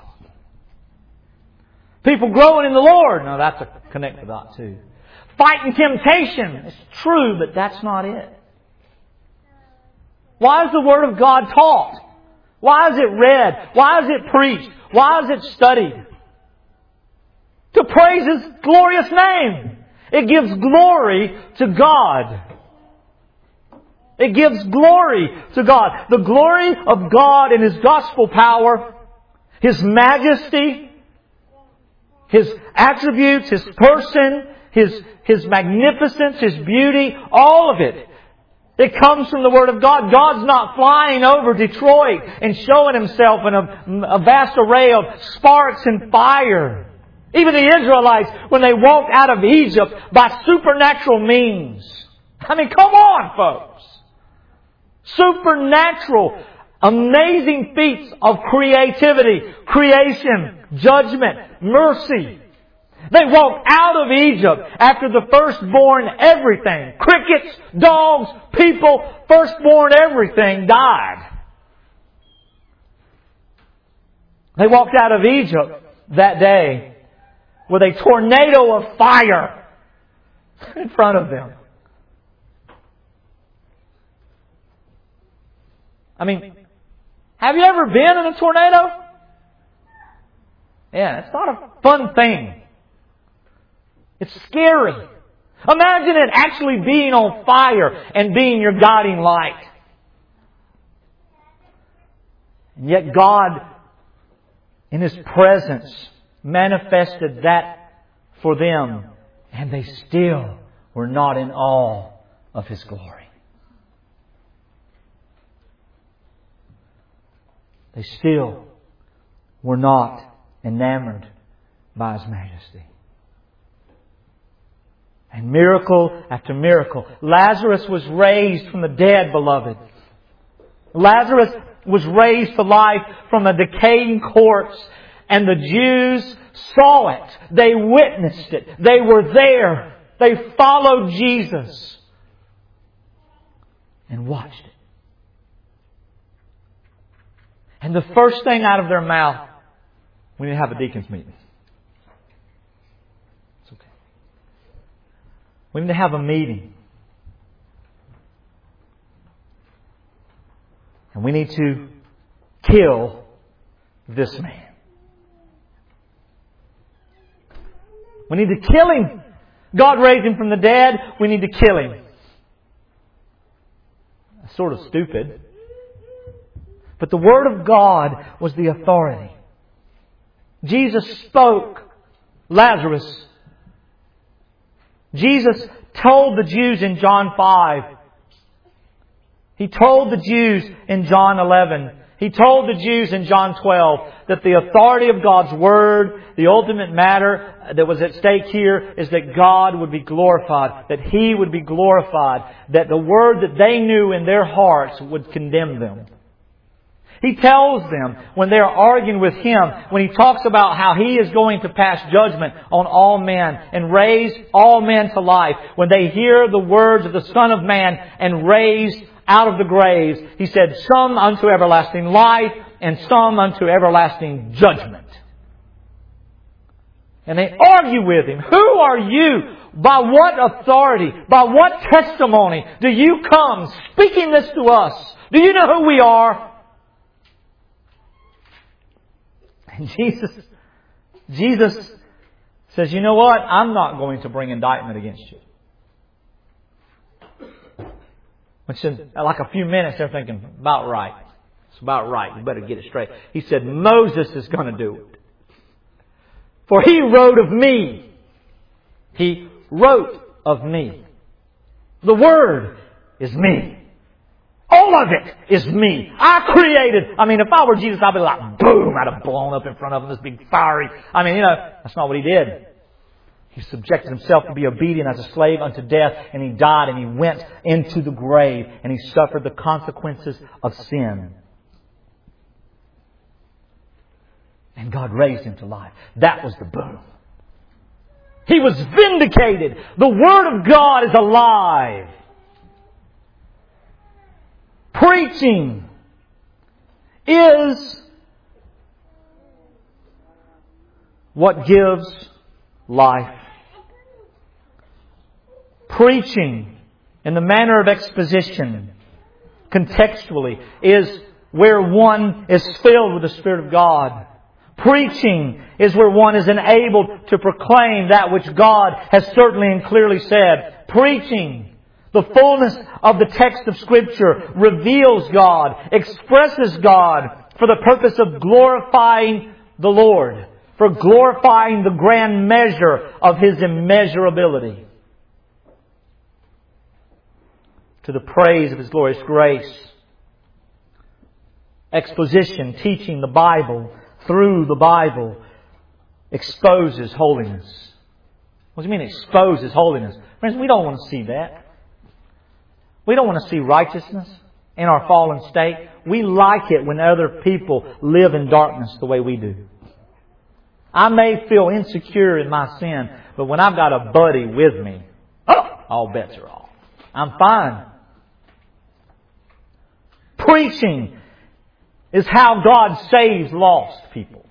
People growing in the Lord. No, that's a connect the dot too. Fighting temptation. It's true, but that's not it. Why is the Word of God taught? Why is it read? Why is it preached? Why is it studied? To praise His glorious name. It gives glory to God. It gives glory to God. The glory of God in His gospel power, His majesty, His attributes, His person, His magnificence, His beauty, all of it. It comes from the Word of God. God's not flying over Detroit and showing Himself in a vast array of sparks and fire. Even the Israelites, when they walked out of Egypt by supernatural means. I mean, come on, folks. Supernatural, amazing feats of creativity, creation, judgment, mercy. They walked out of Egypt after the firstborn everything. Crickets, dogs, people, firstborn everything died. They walked out of Egypt that day with a tornado of fire in front of them. I mean, have you ever been in a tornado? Yeah, it's not a fun thing. It's scary. Imagine it actually being on fire and being your guiding light. And yet God, in His presence, manifested that for them, and they still were not in awe of His glory. They still were not enamored by His majesty. And miracle after miracle. Lazarus was raised from the dead, beloved. Lazarus was raised to life from a decaying corpse. And the Jews saw it. They witnessed it. They were there. They followed Jesus and watched it. And the first thing out of their mouth, we need to have a deacons meeting. It's okay. We need to have a meeting. And we need to kill this man. We need to kill him. God raised him from the dead. We need to kill him. That's sort of stupid. But the Word of God was the authority. Jesus spoke. Lazarus. Jesus told the Jews in John 5, He told the Jews in John 11, He told the Jews in John 12 that the authority of God's Word, the ultimate matter that was at stake here, is that God would be glorified, that He would be glorified, that the Word that they knew in their hearts would condemn them. He tells them when they're arguing with Him, when He talks about how He is going to pass judgment on all men and raise all men to life, when they hear the words of the Son of Man and raised out of the graves, He said, some unto everlasting life and some unto everlasting judgment. And they argue with Him. Who are you? By what authority? By what testimony do you come speaking this to us? Do you know who we are? And Jesus says, you know what? I'm not going to bring indictment against you. Which in like a few minutes they're thinking, about right. It's about right. You better get it straight. He said, Moses is going to do it. For he wrote of me. He wrote of me. The Word is me. All of it is me. I created. If I were Jesus, I'd be like, boom, I'd have blown up in front of him, this big fiery. That's not what He did. He subjected Himself to be obedient as a slave unto death, and He died, and He went into the grave, and He suffered the consequences of sin. And God raised Him to life. That was the boom. He was vindicated. The Word of God is alive. Preaching is what gives life. Preaching in the manner of exposition, contextually, is where one is filled with the Spirit of God. Preaching is where one is enabled to proclaim that which God has certainly and clearly said. Preaching, the fullness of the text of Scripture, reveals God, expresses God for the purpose of glorifying the Lord, for glorifying the grand measure of His immeasurability, to the praise of His glorious grace. Exposition, teaching the Bible through the Bible, exposes holiness. What do you mean exposes holiness? Friends, we don't want to see that. We don't want to see righteousness in our fallen state. We like it when other people live in darkness the way we do. I may feel insecure in my sin, but when I've got a buddy with me, all bets are off. I'm fine. Preaching is how God saves lost people.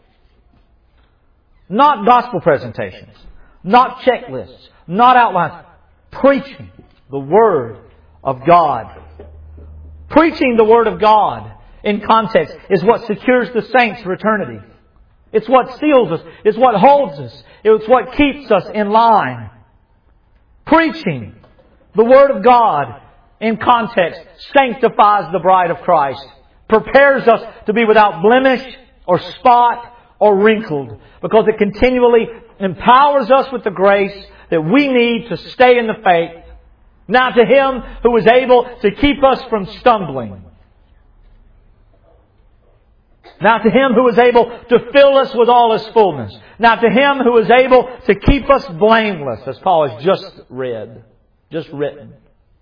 Not gospel presentations, not checklists, not outlines. Preaching the Word of God. Preaching the Word of God in context is what secures the saints for eternity. It's what seals us. It's what holds us. It's what keeps us in line. Preaching the Word of God in context sanctifies the bride of Christ. Prepares us to be without blemish or spot or wrinkled, because it continually empowers us with the grace that we need to stay in the faith. Now to Him who is able to keep us from stumbling. Now to Him who is able to fill us with all His fullness. Now to Him who is able to keep us blameless, as Paul has just written.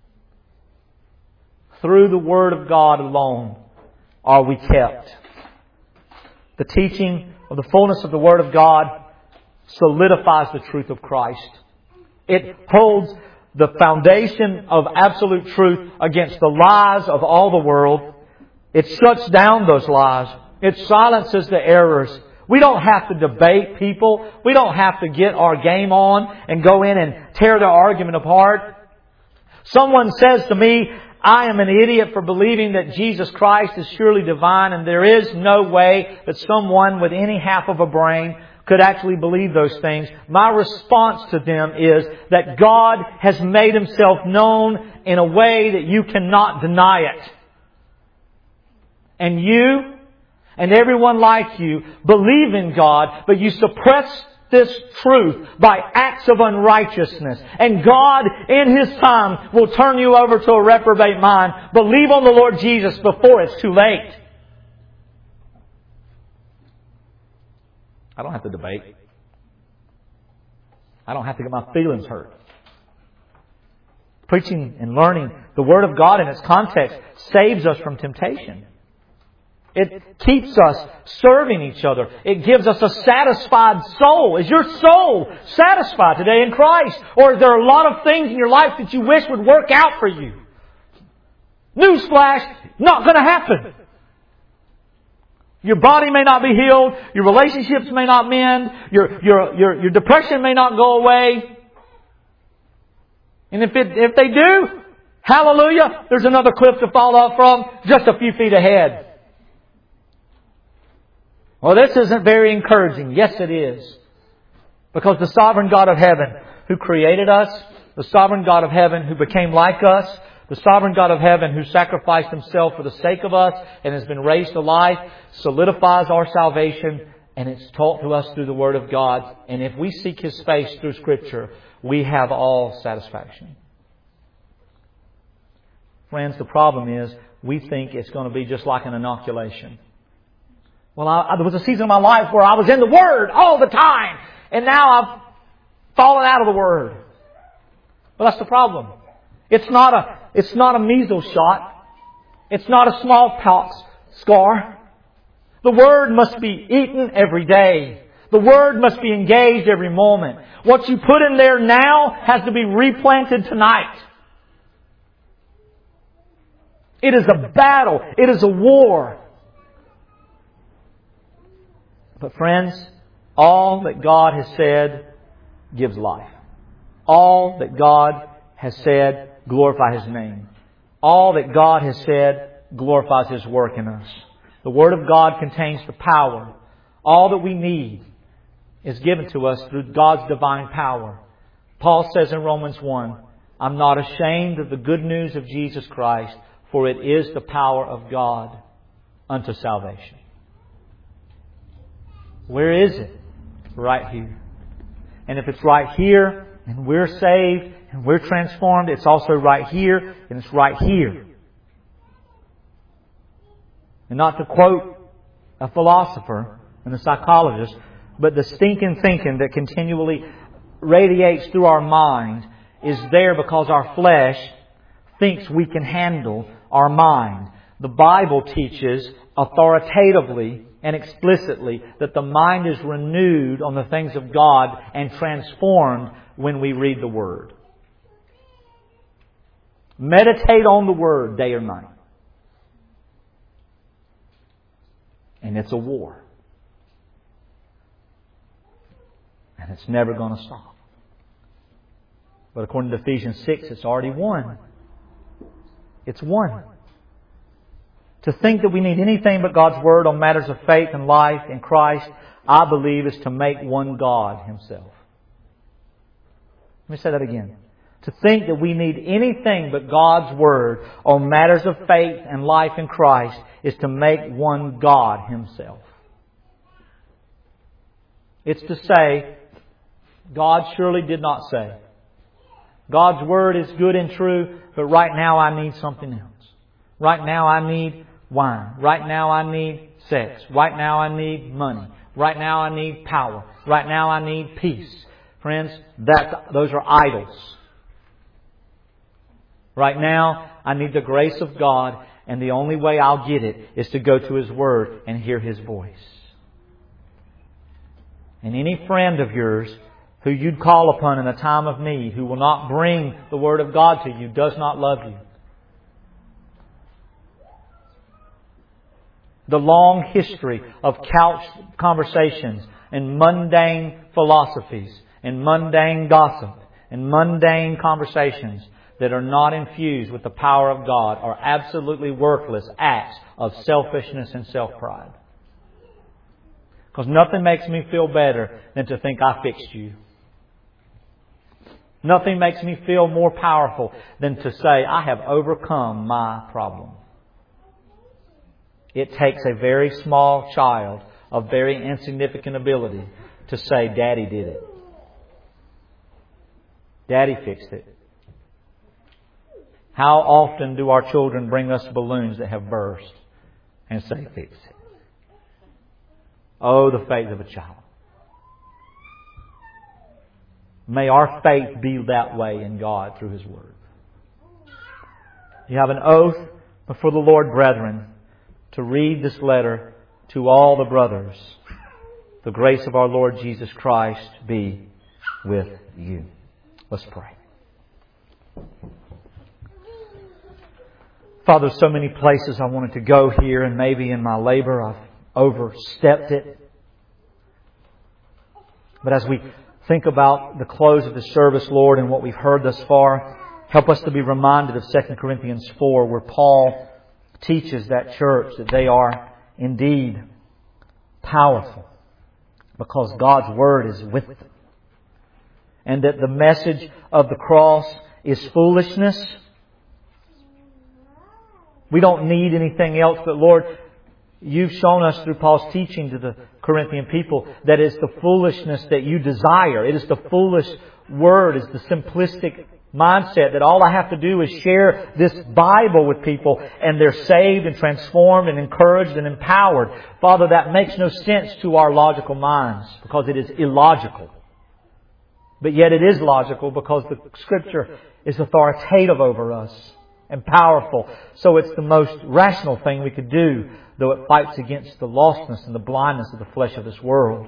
Through the Word of God alone are we kept. The teaching of the fullness of the Word of God solidifies the truth of Christ. It holds the foundation of absolute truth against the lies of all the world. It shuts down those lies. It silences the errors. We don't have to debate people. We don't have to get our game on and go in and tear their argument apart. Someone says to me, I am an idiot for believing that Jesus Christ is surely divine, and there is no way that someone with any half of a brain could actually believe those things. My response to them is that God has made Himself known in a way that you cannot deny it. And you and everyone like you believe in God, but you suppress this truth by acts of unrighteousness. And God, in His time, will turn you over to a reprobate mind. Believe on the Lord Jesus before it's too late. I don't have to debate. I don't have to get my feelings hurt. Preaching and learning the Word of God in its context saves us from temptation. It keeps us serving each other. It gives us a satisfied soul. Is your soul satisfied today in Christ? Or is there a lot of things in your life that you wish would work out for you? Newsflash, not going to happen. Your body may not be healed. Your relationships may not mend. Your depression may not go away. And if they do, hallelujah, there's another cliff to fall off from just a few feet ahead. Well, this isn't very encouraging. Yes, it is. Because the sovereign God of heaven who created us, the sovereign God of heaven who became like us, the sovereign God of heaven who sacrificed Himself for the sake of us and has been raised to life, solidifies our salvation, and it's taught to us through the Word of God. And if we seek His face through Scripture, we have all satisfaction. Friends, the problem is we think it's going to be just like an inoculation. Well, there was a season of my life where I was in the Word all the time, and now I've fallen out of the Word. Well, that's the problem. It's not a measles shot. It's not a smallpox scar. The Word must be eaten every day. The Word must be engaged every moment. What you put in there now has to be replanted tonight. It is a battle. It is a war. But friends, all that God has said gives life. All that God has said glorifies His name. All that God has said glorifies His work in us. The Word of God contains the power. All that we need is given to us through God's divine power. Paul says in Romans 1, I'm not ashamed of the good news of Jesus Christ, for it is the power of God unto salvation. Where is it? Right here. And if it's right here, and we're saved, and we're transformed, it's also right here, and it's right here. And not to quote a philosopher and a psychologist, but the stinking thinking that continually radiates through our mind is there because our flesh thinks we can handle our mind. The Bible teaches authoritatively and explicitly that the mind is renewed on the things of God and transformed when we read the Word. Meditate on the Word day or night. And it's a war. And it's never going to stop. But according to Ephesians 6, it's already won. It's won. To think that we need anything but God's Word on matters of faith and life in Christ, I believe, is to make one God Himself. Let me say that again. To think that we need anything but God's Word on matters of faith and life in Christ is to make one God Himself. It's to say, God surely did not say. God's Word is good and true, but right now I need something else. Right now I need wine. Right now I need sex. Right now I need money. Right now I need power. Right now I need peace. Friends, those are idols. Right now I need the grace of God, and the only way I'll get it is to go to His Word and hear His voice. And any friend of yours who you'd call upon in a time of need, who will not bring the Word of God to you, does not love you. The long history of couch conversations and mundane philosophies and mundane gossip and mundane conversations that are not infused with the power of God are absolutely worthless acts of selfishness and self-pride. Because nothing makes me feel better than to think I fixed you. Nothing makes me feel more powerful than to say I have overcome my problem. It takes a very small child of very insignificant ability to say, Daddy did it. Daddy fixed it. How often do our children bring us balloons that have burst and say, fix it? Oh, the faith of a child. May our faith be that way in God through His Word. You have an oath before the Lord, brethren, to read this letter to all the brothers. The grace of our Lord Jesus Christ be with you. Let's pray. Father, so many places I wanted to go here, and maybe in my labor I've overstepped it. But as we think about the close of the service, Lord, and what we've heard thus far, help us to be reminded of 2 Corinthians 4, where Paul teaches that church that they are indeed powerful because God's Word is with them. And that the message of the cross is foolishness. We don't need anything else, but Lord, You've shown us through Paul's teaching to the Corinthian people that it's the foolishness that You desire. It is the foolish Word, it's the simplistic mindset that all I have to do is share this Bible with people and they're saved and transformed and encouraged and empowered. Father, that makes no sense to our logical minds because it is illogical. But yet it is logical because the Scripture is authoritative over us and powerful. So it's the most rational thing we could do, though it fights against the lostness and the blindness of the flesh of this world.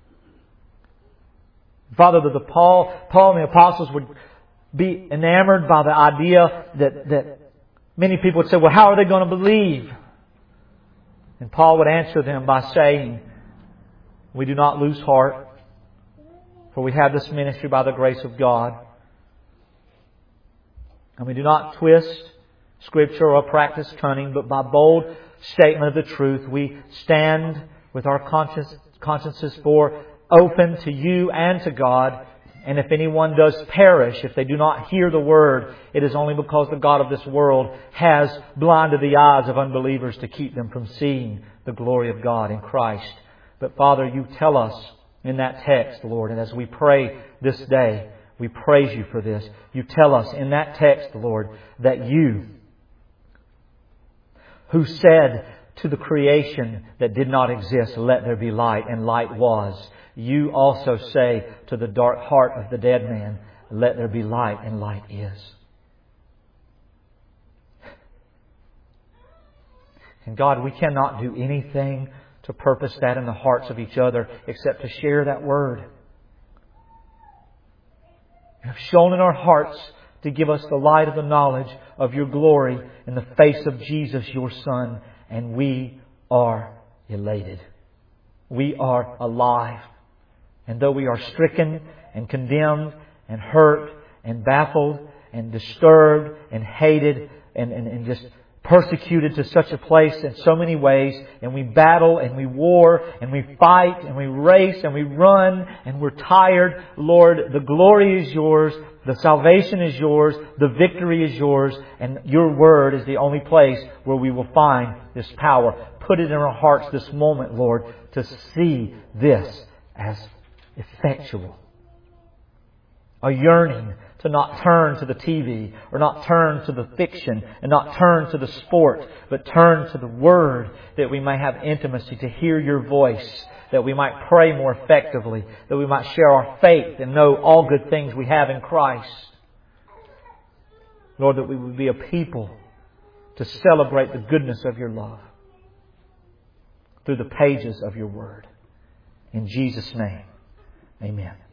Father, that Paul and the apostles would be enamored by the idea that many people would say, well, how are they going to believe? And Paul would answer them by saying, we do not lose heart, for we have this ministry by the grace of God. And we do not twist Scripture or practice cunning, but by bold statement of the truth, we stand with our consciences open to You and to God. And if anyone does perish, if they do not hear the Word, it is only because the God of this world has blinded the eyes of unbelievers to keep them from seeing the glory of God in Christ. But Father, You tell us in that text, Lord, and as we pray this day, we praise You for this. You tell us in that text, Lord, that You, who said to the creation that did not exist, let there be light, and light was, You also say to the dark heart of the dead man, let there be light, and light is. And God, we cannot do anything to purpose that in the hearts of each other except to share that Word. You have shown in our hearts to give us the light of the knowledge of Your glory in the face of Jesus, Your Son, and we are elated. We are alive. And though we are stricken and condemned and hurt and baffled and disturbed and hated and just persecuted to such a place in so many ways, and we battle and we war and we fight and we race and we run and we're tired, Lord, the glory is Yours, the salvation is Yours, the victory is Yours, and Your Word is the only place where we will find this power. Put it in our hearts this moment, Lord, to see this as effectual. A yearning to not turn to the TV or not turn to the fiction and not turn to the sport, but turn to the Word that we may have intimacy, to hear Your voice, that we might pray more effectively, that we might share our faith and know all good things we have in Christ. Lord, that we would be a people to celebrate the goodness of Your love through the pages of Your Word. In Jesus' name, amen.